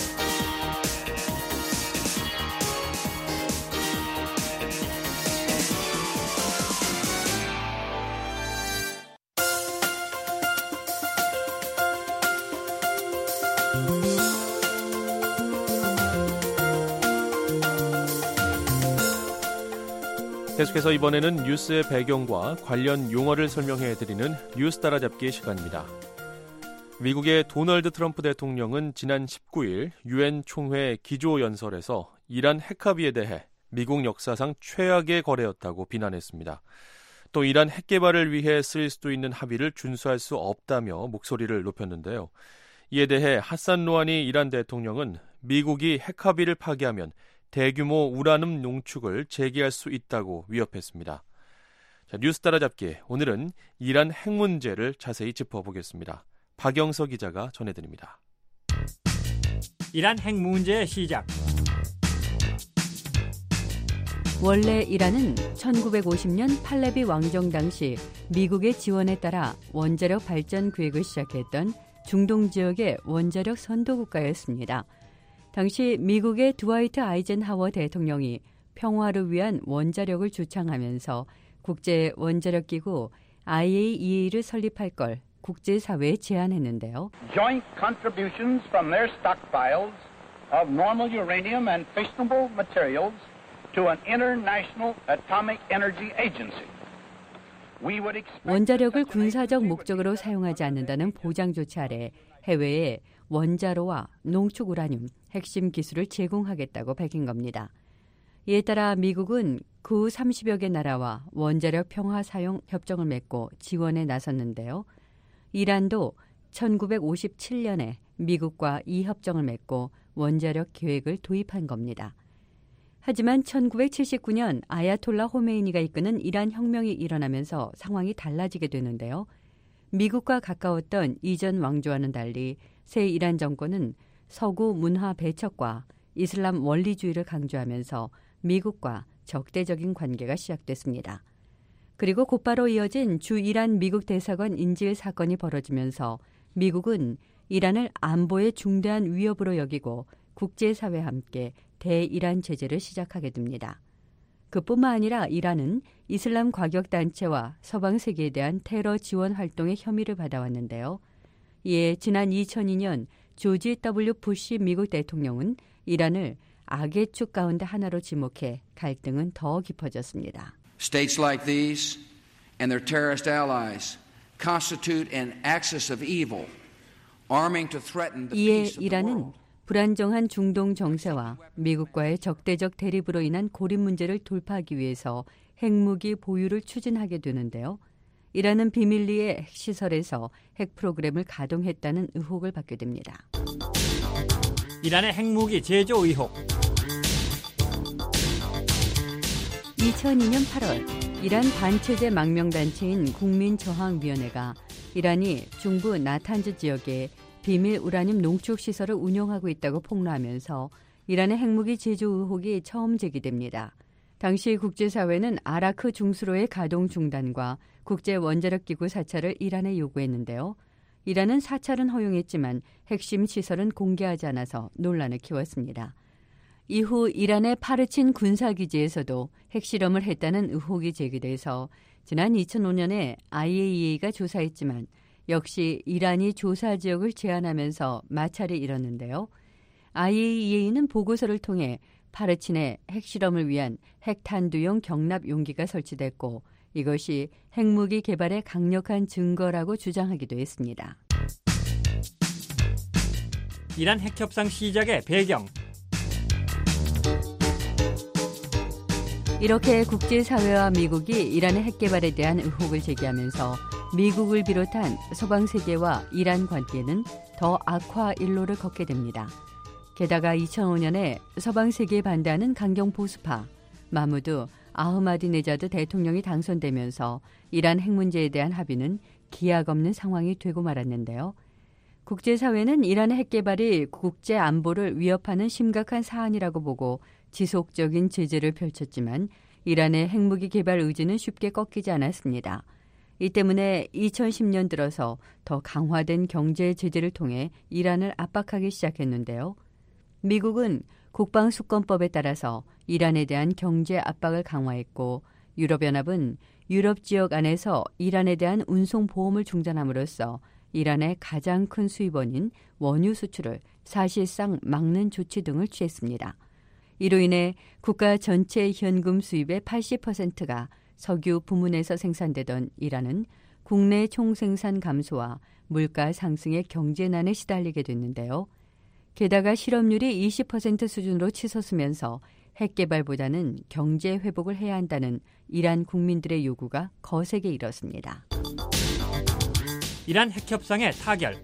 계속해서 이번에는 뉴스의 배경과 관련 용어를 설명해드리는 뉴스 따라잡기 시간입니다. 미국의 도널드 트럼프 대통령은 지난 십구 일 유엔 총회 기조연설에서 이란 핵합의에 대해 미국 역사상 최악의 거래였다고 비난했습니다. 또 이란 핵 개발을 위해 쓰일 수도 있는 합의를 준수할 수 없다며 목소리를 높였는데요. 이에 대해 하산 로하니 이란 대통령은 미국이 핵 합의를 파기하면 대규모 우라늄 농축을 재개할 수 있다고 위협했습니다. 자, 뉴스 따라잡기 오늘은 이란 핵 문제를 자세히 짚어보겠습니다. 박영서 기자가 전해드립니다. 이란 핵 문제의 시작. 원래 이란은 천구백오십 년 팔레비 왕정 당시 미국의 지원에 따라 원자력 발전 계획을 시작했던 중동 지역의 원자력 선도 국가였습니다. 당시 미국의 드와이트 아이젠하워 대통령이 평화를 위한 원자력을 주창하면서 국제 원자력 기구 아이에이이에이를 설립할 걸 국제사회에 제안했는데요. Joint contributions from their stockpiles of normal uranium and fissionable materials to an international atomic energy agency. 원자력을 군사적 목적으로 사용하지 않는다는 보장 조치 아래 해외에 원자로와 농축 우라늄, 핵심 기술을 제공하겠다고 밝힌 겁니다. 이에 따라 미국은 그 삼십여 개 나라와 원자력 평화 사용 협정을 맺고 지원에 나섰는데요. 이란도 천구백오십칠 년에 미국과 이 협정을 맺고 원자력 계획을 도입한 겁니다. 하지만 천구백칠십구 년 아야톨라 호메이니가 이끄는 이란 혁명이 일어나면서 상황이 달라지게 되는데요. 미국과 가까웠던 이전 왕조와는 달리 새 이란 정권은 서구 문화 배척과 이슬람 원리주의를 강조하면서 미국과 적대적인 관계가 시작됐습니다. 그리고 곧바로 이어진 주 이란 미국 대사관 인질 사건이 벌어지면서 미국은 이란을 안보의 중대한 위협으로 여기고 국제사회와 함께 대이란 제재를 시작하게 됩니다. 그뿐만 아니라 이란은 이슬람 과격단체와 서방 세계에 대한 테러 지원 활동의 혐의를 받아왔는데요. 이에 지난 이천이 년 조지 더블유 부시 미국 대통령은 이란을 악의 축 가운데 하나로 지목해 갈등은 더 깊어졌습니다. States like these and their terrorist allies constitute an axis of evil, arming to threaten the 이에 peace of the 이란은 world. 불안정한 중동 정세와 미국과의 적대적 대립으로 인한 고립 문제를 돌파하기 위해서 핵무기 보유를 추진하게 되는데요. 이란은 비밀리에 핵시설에서 핵 프로그램을 가동했다는 의혹을 받게 됩니다. 이란의 핵무기 제조 의혹. 이천이 년 팔월 이란 반체제 망명단체인 국민저항위원회가 이란이 중부 나탄즈 지역에 비밀 우라늄 농축 시설을 운영하고 있다고 폭로하면서 이란의 핵무기 제조 의혹이 처음 제기됩니다. 당시 국제사회는 아라크 중수로의 가동 중단과 국제 원자력 기구 사찰을 이란에 요구했는데요. 이란은 사찰은 허용했지만 핵심 시설은 공개하지 않아서 논란을 키웠습니다. 이후 이란의 파르친 군사기지에서도 핵실험을 했다는 의혹이 제기돼서 지난 이천오 년에 아이에이이에이가 조사했지만 역시 이란이 조사 지역을 제한하면서 마찰이 일었는데요. 아이에이이에이는 보고서를 통해 파르친에 핵실험을 위한 핵탄두용 경납 용기가 설치됐고 이것이 핵무기 개발의 강력한 증거라고 주장하기도 했습니다. 이란 핵협상 시작의 배경. 이렇게 국제사회와 미국이 이란의 핵개발에 대한 의혹을 제기하면서 미국을 비롯한 서방세계와 이란 관계는 더 악화 일로를 걷게 됩니다. 게다가 이천오 년에 서방세계에 반대하는 강경 보수파 마무드 아흐마디네자드 대통령이 당선되면서 이란 핵 문제에 대한 합의는 기약 없는 상황이 되고 말았는데요. 국제사회는 이란의 핵개발이 국제 안보를 위협하는 심각한 사안이라고 보고 지속적인 제재를 펼쳤지만 이란의 핵무기 개발 의지는 쉽게 꺾이지 않았습니다. 이 때문에 이천십 년 들어서 더 강화된 경제 제재를 통해 이란을 압박하기 시작했는데요. 미국은 국방수권법에 따라서 이란에 대한 경제 압박을 강화했고 유럽연합은 유럽 지역 안에서 이란에 대한 운송 보험을 중단함으로써 이란의 가장 큰 수입원인 원유 수출을 사실상 막는 조치 등을 취했습니다. 이로 인해 국가 전체 현금 수입의 팔십 퍼센트가 석유 부문에서 생산되던 이란은 국내 총생산 감소와 물가 상승의 경제난에 시달리게 됐는데요. 게다가 실업률이 이십 퍼센트 수준으로 치솟으면서 핵 개발보다는 경제 회복을 해야 한다는 이란 국민들의 요구가 거세게 일었습니다. 이란 핵협상의 타결.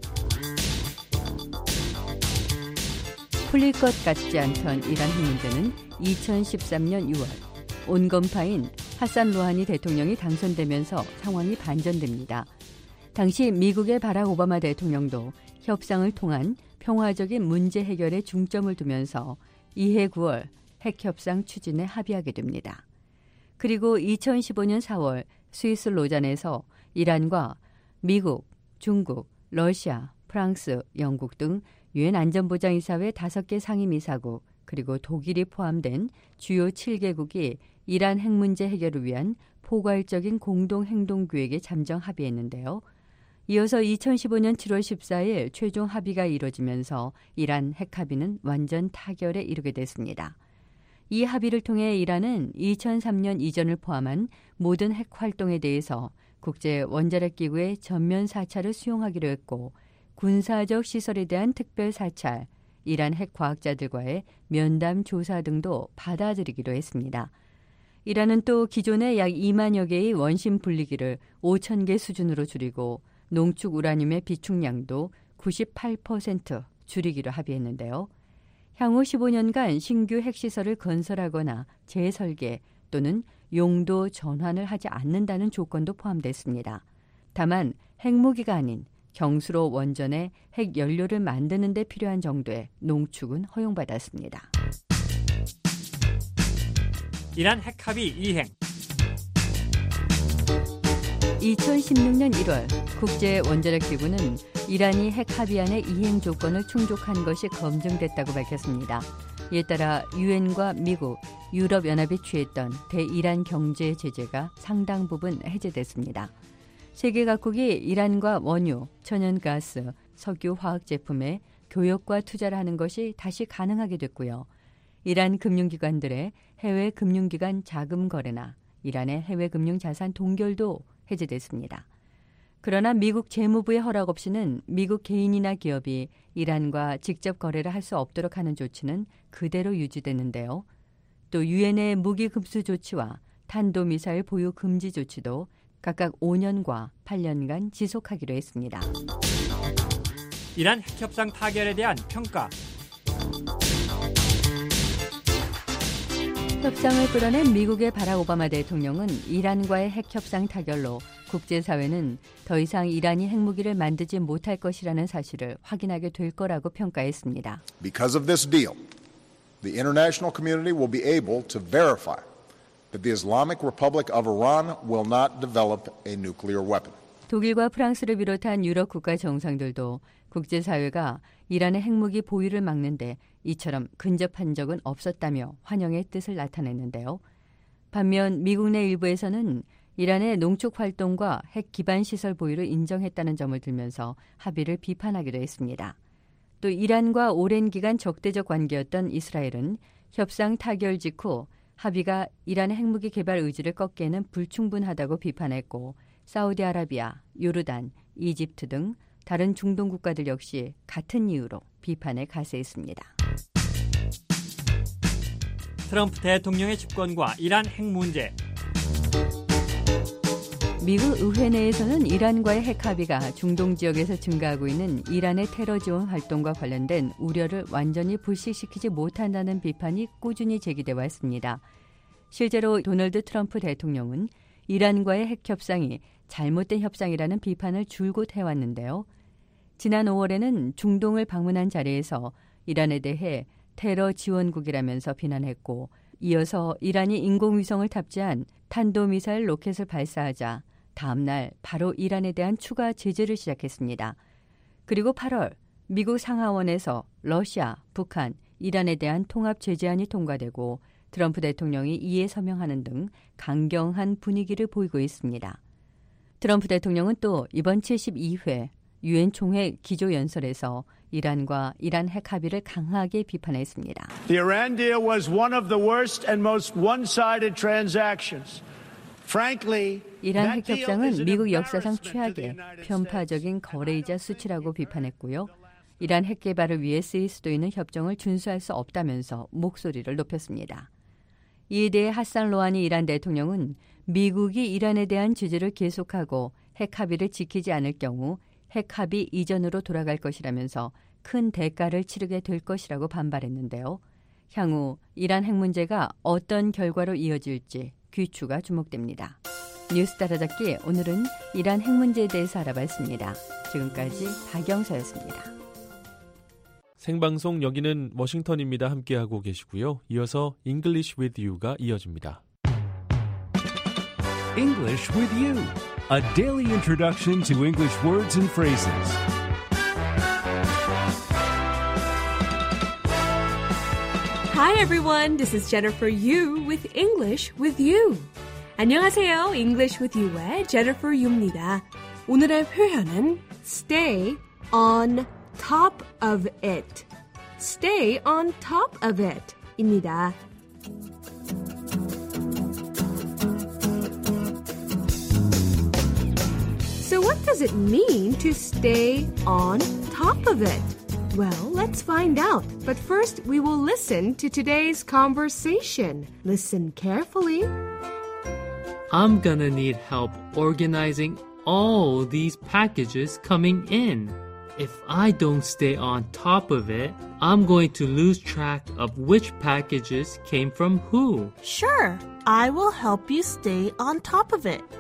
풀릴 것 같지 않던 이란 핵 문제는 이천십삼 년 유월 온건파인 하산 루하니 대통령이 당선되면서 상황이 반전됩니다. 당시 미국의 바락 오바마 대통령도 협상을 통한 평화적인 문제 해결에 중점을 두면서 이해 구월 핵협상 추진에 합의하게 됩니다. 그리고 이천십오 년 사월 스위스 로잔에서 이란과 미국, 중국, 러시아, 프랑스, 영국 등 유엔 안전보장이사회 다섯 개 상임이사국 그리고 독일이 포함된 주요 칠 개국이 이란 핵 문제 해결을 위한 포괄적인 공동행동규약에 잠정 합의했는데요. 이어서 이천십오 년 칠월 십사일 최종 합의가 이뤄지면서 이란 핵 합의는 완전 타결에 이르게 됐습니다. 이 합의를 통해 이란은 이천삼 년 이전을 포함한 모든 핵 활동에 대해서 국제 원자력 기구의 전면 사찰을 수용하기로 했고 군사적 시설에 대한 특별 사찰, 이란 핵 과학자들과의 면담 조사 등도 받아들이기로 했습니다. 이란은 또 기존의 약 이만여 개의 원심 분리기를 오천 개 수준으로 줄이고 농축 우라늄의 비축량도 구십팔 퍼센트 줄이기로 합의했는데요. 향후 십오 년간 신규 핵시설을 건설하거나 재설계 또는 용도 전환을 하지 않는다는 조건도 포함됐습니다. 다만 핵무기가 아닌 경수로 원전에 핵 연료를 만드는 데 필요한 정도의 농축은 허용받았습니다. 이란 핵합의 이행. 이천십육 년 일월 국제원자력기구는 이란이 핵합의안의 이행 조건을 충족한 것이 검증됐다고 밝혔습니다. 이에 따라 유엔과 미국, 유럽연합이 취했던 대이란 경제 제재가 상당 부분 해제됐습니다. 세계 각국이 이란과 원유, 천연가스, 석유 화학 제품에 교역과 투자를 하는 것이 다시 가능하게 됐고요. 이란 금융기관들의 해외 금융기관 자금 거래나 이란의 해외 금융자산 동결도 해제됐습니다. 그러나 미국 재무부의 허락 없이는 미국 개인이나 기업이 이란과 직접 거래를 할 수 없도록 하는 조치는 그대로 유지됐는데요. 또 유엔의 무기 금수 조치와 탄도미사일 보유 금지 조치도 각각 오 년과 팔 년간 지속하기로 했습니다. 이란 핵협상 타결에 대한 평가. 협상을 끌어낸 미국의 바락 오바마 대통령은 이란과의 핵협상 타결로 국제사회는 더 이상 이란이 핵무기를 만들지 못할 것이라는 사실을 확인하게 될 거라고 평가했습니다. Because of this deal, the international community will be able to verify that the Islamic Republic of Iran will not develop a nuclear weapon. 독일과 프랑스를 비롯한 유럽 국가 정상들도 국제사회가 이란의 핵무기 보유를 막는데 이처럼 근접한 적은 없었다며 환영의 뜻을 나타냈는데요. 반면 미국 내 일부에서는 이란의 농축 활동과 핵 기반 시설 보유를 인정했다는 점을 들면서 합의를 비판하기도 했습니다. 또 이란과 오랜 기간 적대적 관계였던 이스라엘은 협상 타결 직후 합의가 이란의 핵무기 개발 의지를 꺾기에는 불충분하다고 비판했고 사우디아라비아, 요르단, 이집트 등 다른 중동 국가들 역시 같은 이유로 비판에 가세했습니다. 트럼프 대통령의 집권과 이란 핵 문제. 미국 의회 내에서는 이란과의 핵 합의가 중동 지역에서 증가하고 있는 이란의 테러 지원 활동과 관련된 우려를 완전히 불식시키지 못한다는 비판이 꾸준히 제기돼 왔습니다. 실제로 도널드 트럼프 대통령은 이란과의 핵 협상이 잘못된 협상이라는 비판을 줄곧 해왔는데요. 지난 오월에는 중동을 방문한 자리에서 이란에 대해 테러 지원국이라면서 비난했고 이어서 이란이 인공위성을 탑재한 탄도미사일 로켓을 발사하자 다음 날 바로 이란에 대한 추가 제재를 시작했습니다. 그리고 팔월 미국 상하원에서 러시아, 북한, 이란에 대한 통합 제재안이 통과되고 트럼프 대통령이 이에 서명하는 등 강경한 분위기를 보이고 있습니다. 트럼프 대통령은 또 이번 칠십이 회 유엔 총회 기조연설에서 이란과 이란 핵 합의를 강하게 비판했습니다. The Iran deal was one of the worst and most one-sided transactions. Frankly, 이란 핵 협상은 미국 역사상 최악의 편파적인 거래이자 수치라고 비판했고요. 이란 핵 개발을 위해 쓰일 수도 있는 협정을 준수할 수 없다면서 목소리를 높였습니다. 이에 대해 하산 로하니 이란 대통령은 미국이 이란에 대한 제재를 계속하고 핵 합의를 지키지 않을 경우 핵 합의 이전으로 돌아갈 것이라면서 큰 대가를 치르게 될 것이라고 반발했는데요. 향후 이란 핵 문제가 어떤 결과로 이어질지 귀추가 주목됩니다. 뉴스 따라잡기 오늘은 이란 핵 문제에 대해서 알아봤습니다. 지금까지 박영서였습니다. 생방송 여기는 워싱턴입니다. 함께하고 계시고요. 이어서 English with You가 이어집니다. English with You, a daily introduction to English words and phrases. Hi everyone, this is Jennifer Yu with English with You. 안녕하세요, English with You의 Jennifer Yu입니다. 오늘의 표현은 stay on top of it. Stay on top of it 입니다. So what does it mean to stay on top of it? Well, let's find out. But first, we will listen to today's conversation. Listen carefully. I'm gonna need help organizing all these packages coming in. If I don't stay on top of it, I'm going to lose track of which packages came from who. Sure, I will help you stay on top of it.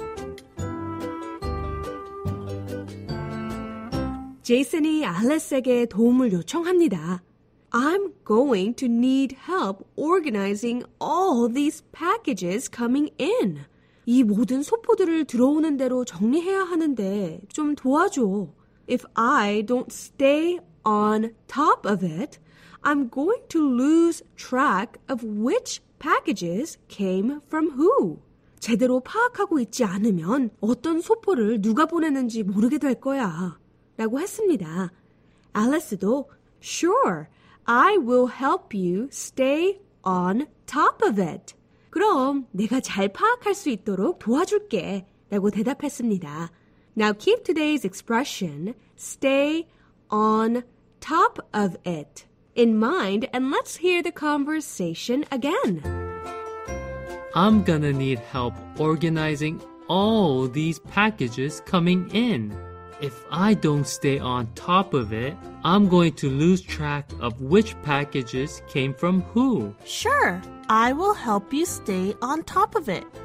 제이슨이 알렉스에게 도움을 요청합니다. I'm going to need help organizing all these packages coming in. 이 모든 소포들을 들어오는 대로 정리해야 하는데 좀 도와줘. If I don't stay on top of it, I'm going to lose track of which packages came from who. 제대로 파악하고 있지 않으면 어떤 소포를 누가 보내는지 모르게 될 거야. 라고 했습니다. 알렉스도 Sure, I will help you stay on top of it. 그럼 내가 잘 파악할 수 있도록 도와줄게. 라고 대답했습니다. Now keep today's expression, stay on top of it, in mind and let's hear the conversation again. I'm gonna need help organizing all these packages coming in. If I don't stay on top of it, I'm going to lose track of which packages came from who. Sure, I will help you stay on top of it.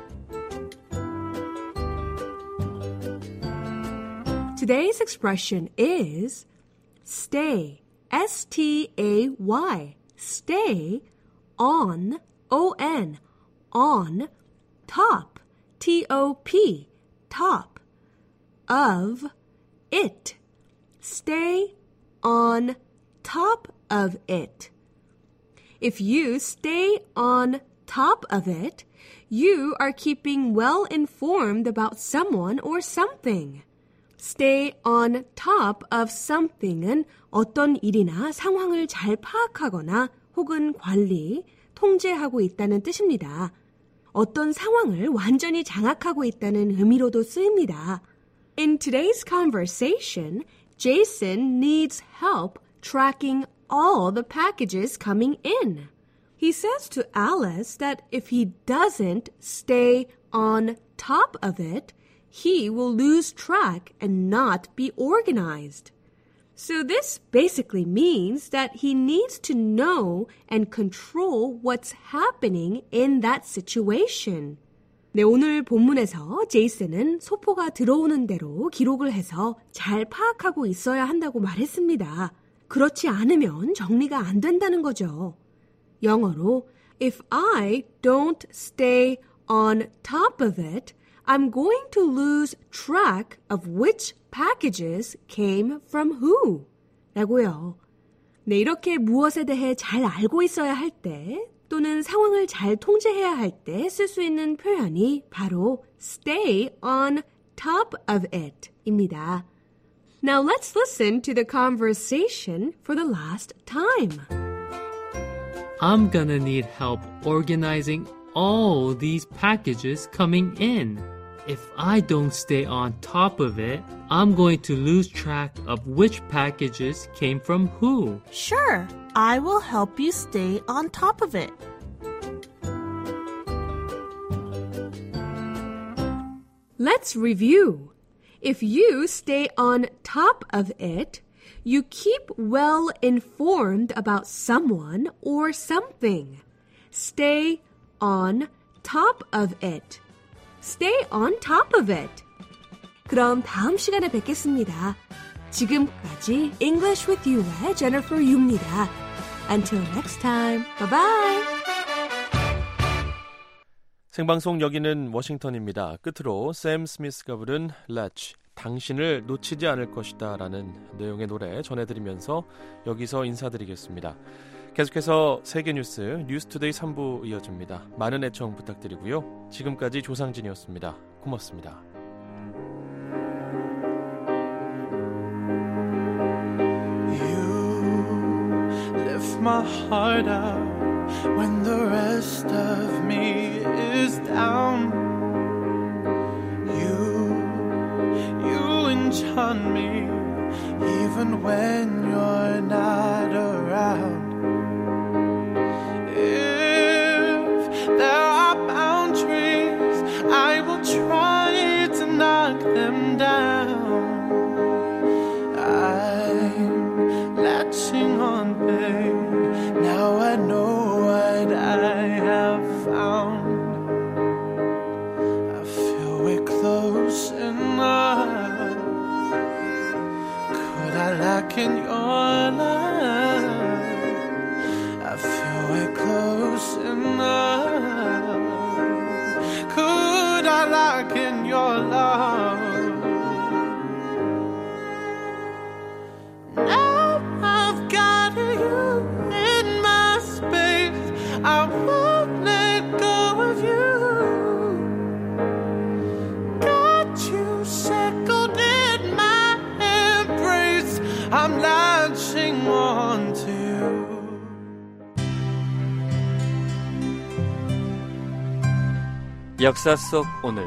Today's expression is stay, S T A Y, stay on, O N, on, top, T O P, top, of, it. Stay on top of it. If you stay on top of it, you are keeping well informed about someone or something. Stay on top of something은 어떤 일이나 상황을 잘 파악하거나 혹은 관리, 통제하고 있다는 뜻입니다. 어떤 상황을 완전히 장악하고 있다는 의미로도 쓰입니다. In today's conversation, Jason needs help tracking all the packages coming in. He says to Alice that if he doesn't stay on top of it, he will lose track and not be organized. So this basically means that he needs to know and control what's happening in that situation. 네, 오늘 본문에서 제이슨은 소포가 들어오는 대로 기록을 해서 잘 파악하고 있어야 한다고 말했습니다. 그렇지 않으면 정리가 안 된다는 거죠. 영어로 If I don't stay on top of it, I'm going to lose track of which packages came from who. 라고요. 네, 이렇게 무엇에 대해 잘 알고 있어야 할 때 또는 상황을 잘 통제해야 할 때 쓸 수 있는 표현이 바로 stay on top of it 입니다. Now let's listen to the conversation for the last time. I'm gonna need help organizing all these packages coming in. If I don't stay on top of it, I'm going to lose track of which packages came from who. Sure, I will help you stay on top of it. Let's review. If you stay on top of it, you keep well informed about someone or something. Stay on top of it. Stay on top of it. 그럼 다음 시간에 뵙겠습니다. 지금까지 English with You의 Jennifer Yu입니다. Until next time, bye bye. 생방송 여기는 워싱턴입니다. 끝으로 샘 스미스가 부른 Latch, 당신을 놓치지 않을 것이다 라는 내용의 노래 전해드리면서 여기서 인사드리겠습니다. 계속해서 세계뉴스 뉴스투데이 삼 부 이어집니다. 많은 애청 부탁드리고요. 지금까지 조상진이었습니다. 고맙습니다. You lift my heart out when the rest of me is down. You, you enchant me even when you're not around. If there are boundaries, I will try to knock them down. I'm latching on, babe. Now I know what I have found. I feel we're close enough. Could I lock in your love? I feel we're close enough. Could I lock in your love? Now I've got you in my space. I won't let go of you. Got you shackled in my embrace. I'm latching on to you. 역사 속 오늘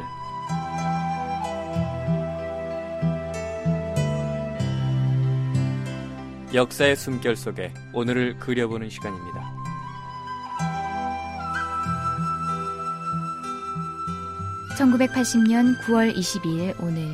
역사의 숨결 속에 오늘을 그려보는 시간입니다. 천구백팔십 년 구월 이십이일 오늘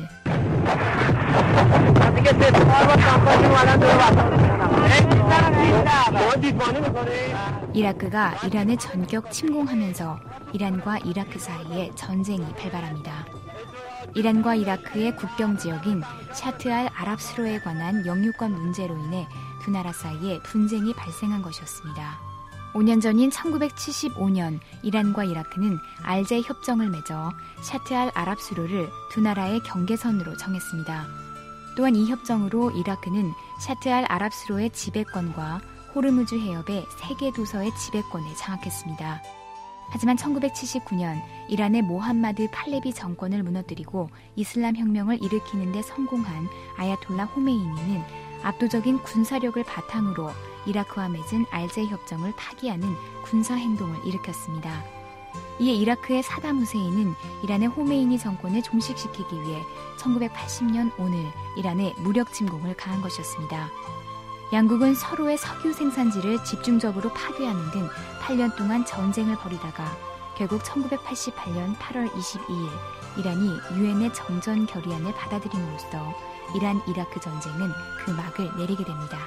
이라크가 이란을 전격 침공하면서 이란과 이라크 사이에 전쟁이 발발합니다. 이란과 이라크의 국경 지역인 샤트알 아랍스로에 관한 영유권 문제로 인해 두 나라 사이에 분쟁이 발생한 것이었습니다. 오 년 전인 천구백칠십오 년 이란과 이라크는 알제 협정을 맺어 샤트알 아랍스로를 두 나라의 경계선으로 정했습니다. 또한 이 협정으로 이라크는 샤트알 아랍스로의 지배권과 호르무즈 해협의 세 개 도서의 지배권을 장악했습니다. 하지만 천구백칠십구 년 이란의 모함마드 팔레비 정권을 무너뜨리고 이슬람 혁명을 일으키는 데 성공한 아야톨라 호메이니는 압도적인 군사력을 바탕으로 이라크와 맺은 알제 협정을 파기하는 군사행동을 일으켰습니다. 이에 이라크의 사담 후세인은 이란의 호메이니 정권을 종식시키기 위해 천구백팔십 년 오늘 이란에 무력 침공을 가한 것이었습니다. 양국은 서로의 석유 생산지를 집중적으로 파괴하는 등 팔 년 동안 전쟁을 벌이다가 결국 천구백팔십팔 년 팔월 이십이일 이란이 유엔의 정전 결의안을 받아들임으로써 이란 이라크 전쟁은 그 막을 내리게 됩니다.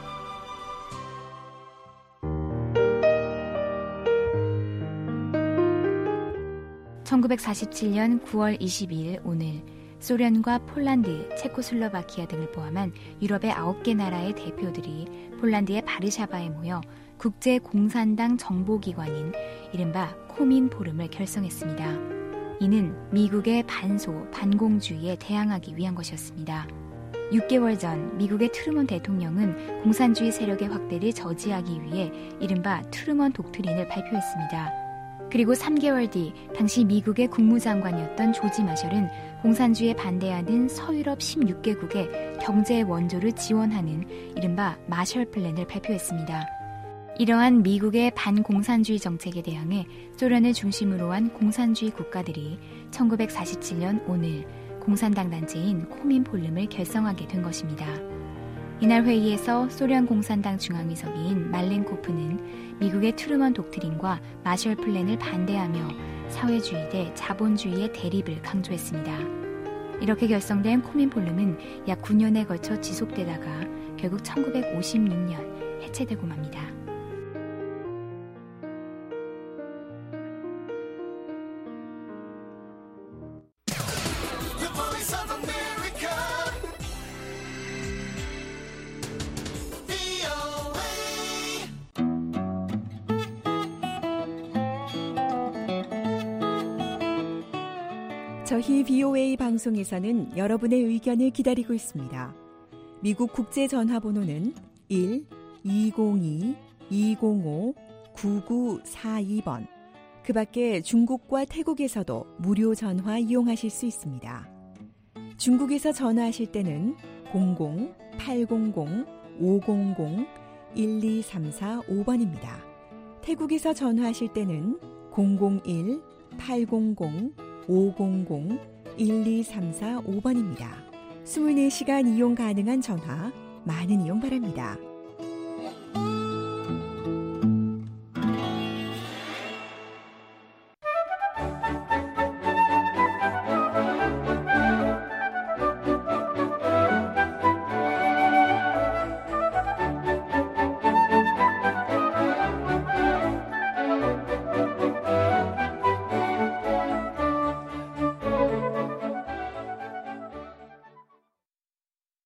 천구백사십칠 년 구월 이십이일 오늘 소련과 폴란드, 체코슬로바키아 등을 포함한 유럽의 아홉 개 나라의 대표들이 폴란드의 바르샤바에 모여 국제공산당 정보기관인 이른바 코민 포럼을 결성했습니다. 이는 미국의 반소, 반공주의에 대항하기 위한 것이었습니다. 육 개월 전 미국의 트루먼 대통령은 공산주의 세력의 확대를 저지하기 위해 이른바 트루먼 독트린을 발표했습니다. 그리고 삼 개월 뒤 당시 미국의 국무장관이었던 조지 마셜은 공산주의에 반대하는 서유럽 십육 개국의 경제 원조를 지원하는 이른바 마셜 플랜을 발표했습니다. 이러한 미국의 반공산주의 정책에 대항해 소련을 중심으로 한 공산주의 국가들이 천구백사십칠 년 오늘 공산당 단체인 코민폴름을 결성하게 된 것입니다. 이날 회의에서 소련 공산당 중앙위서기인 말렌코프는 미국의 트루먼 독트린과 마셜 플랜을 반대하며 사회주의 대 자본주의의 대립을 강조했습니다. 이렇게 결성된 코민폴름은 약 구 년에 걸쳐 지속되다가 결국 천구백오십육 년 해체되고 맙니다. 저희 브이오에이 방송에서는 여러분의 의견을 기다리고 있습니다. 미국 국제전화번호는 일 이공이 이공오 구구사이 번. 그 밖에 중국과 태국에서도 무료 전화 이용하실 수 있습니다. 중국에서 전화하실 때는 공공 팔공공 오공공 일이삼사오 번입니다. 태국에서 전화하실 때는 공공일 팔공공 오공공 일이삼사오 번입니다. 이십사 시간 이용 가능한 전화 많은 이용 바랍니다.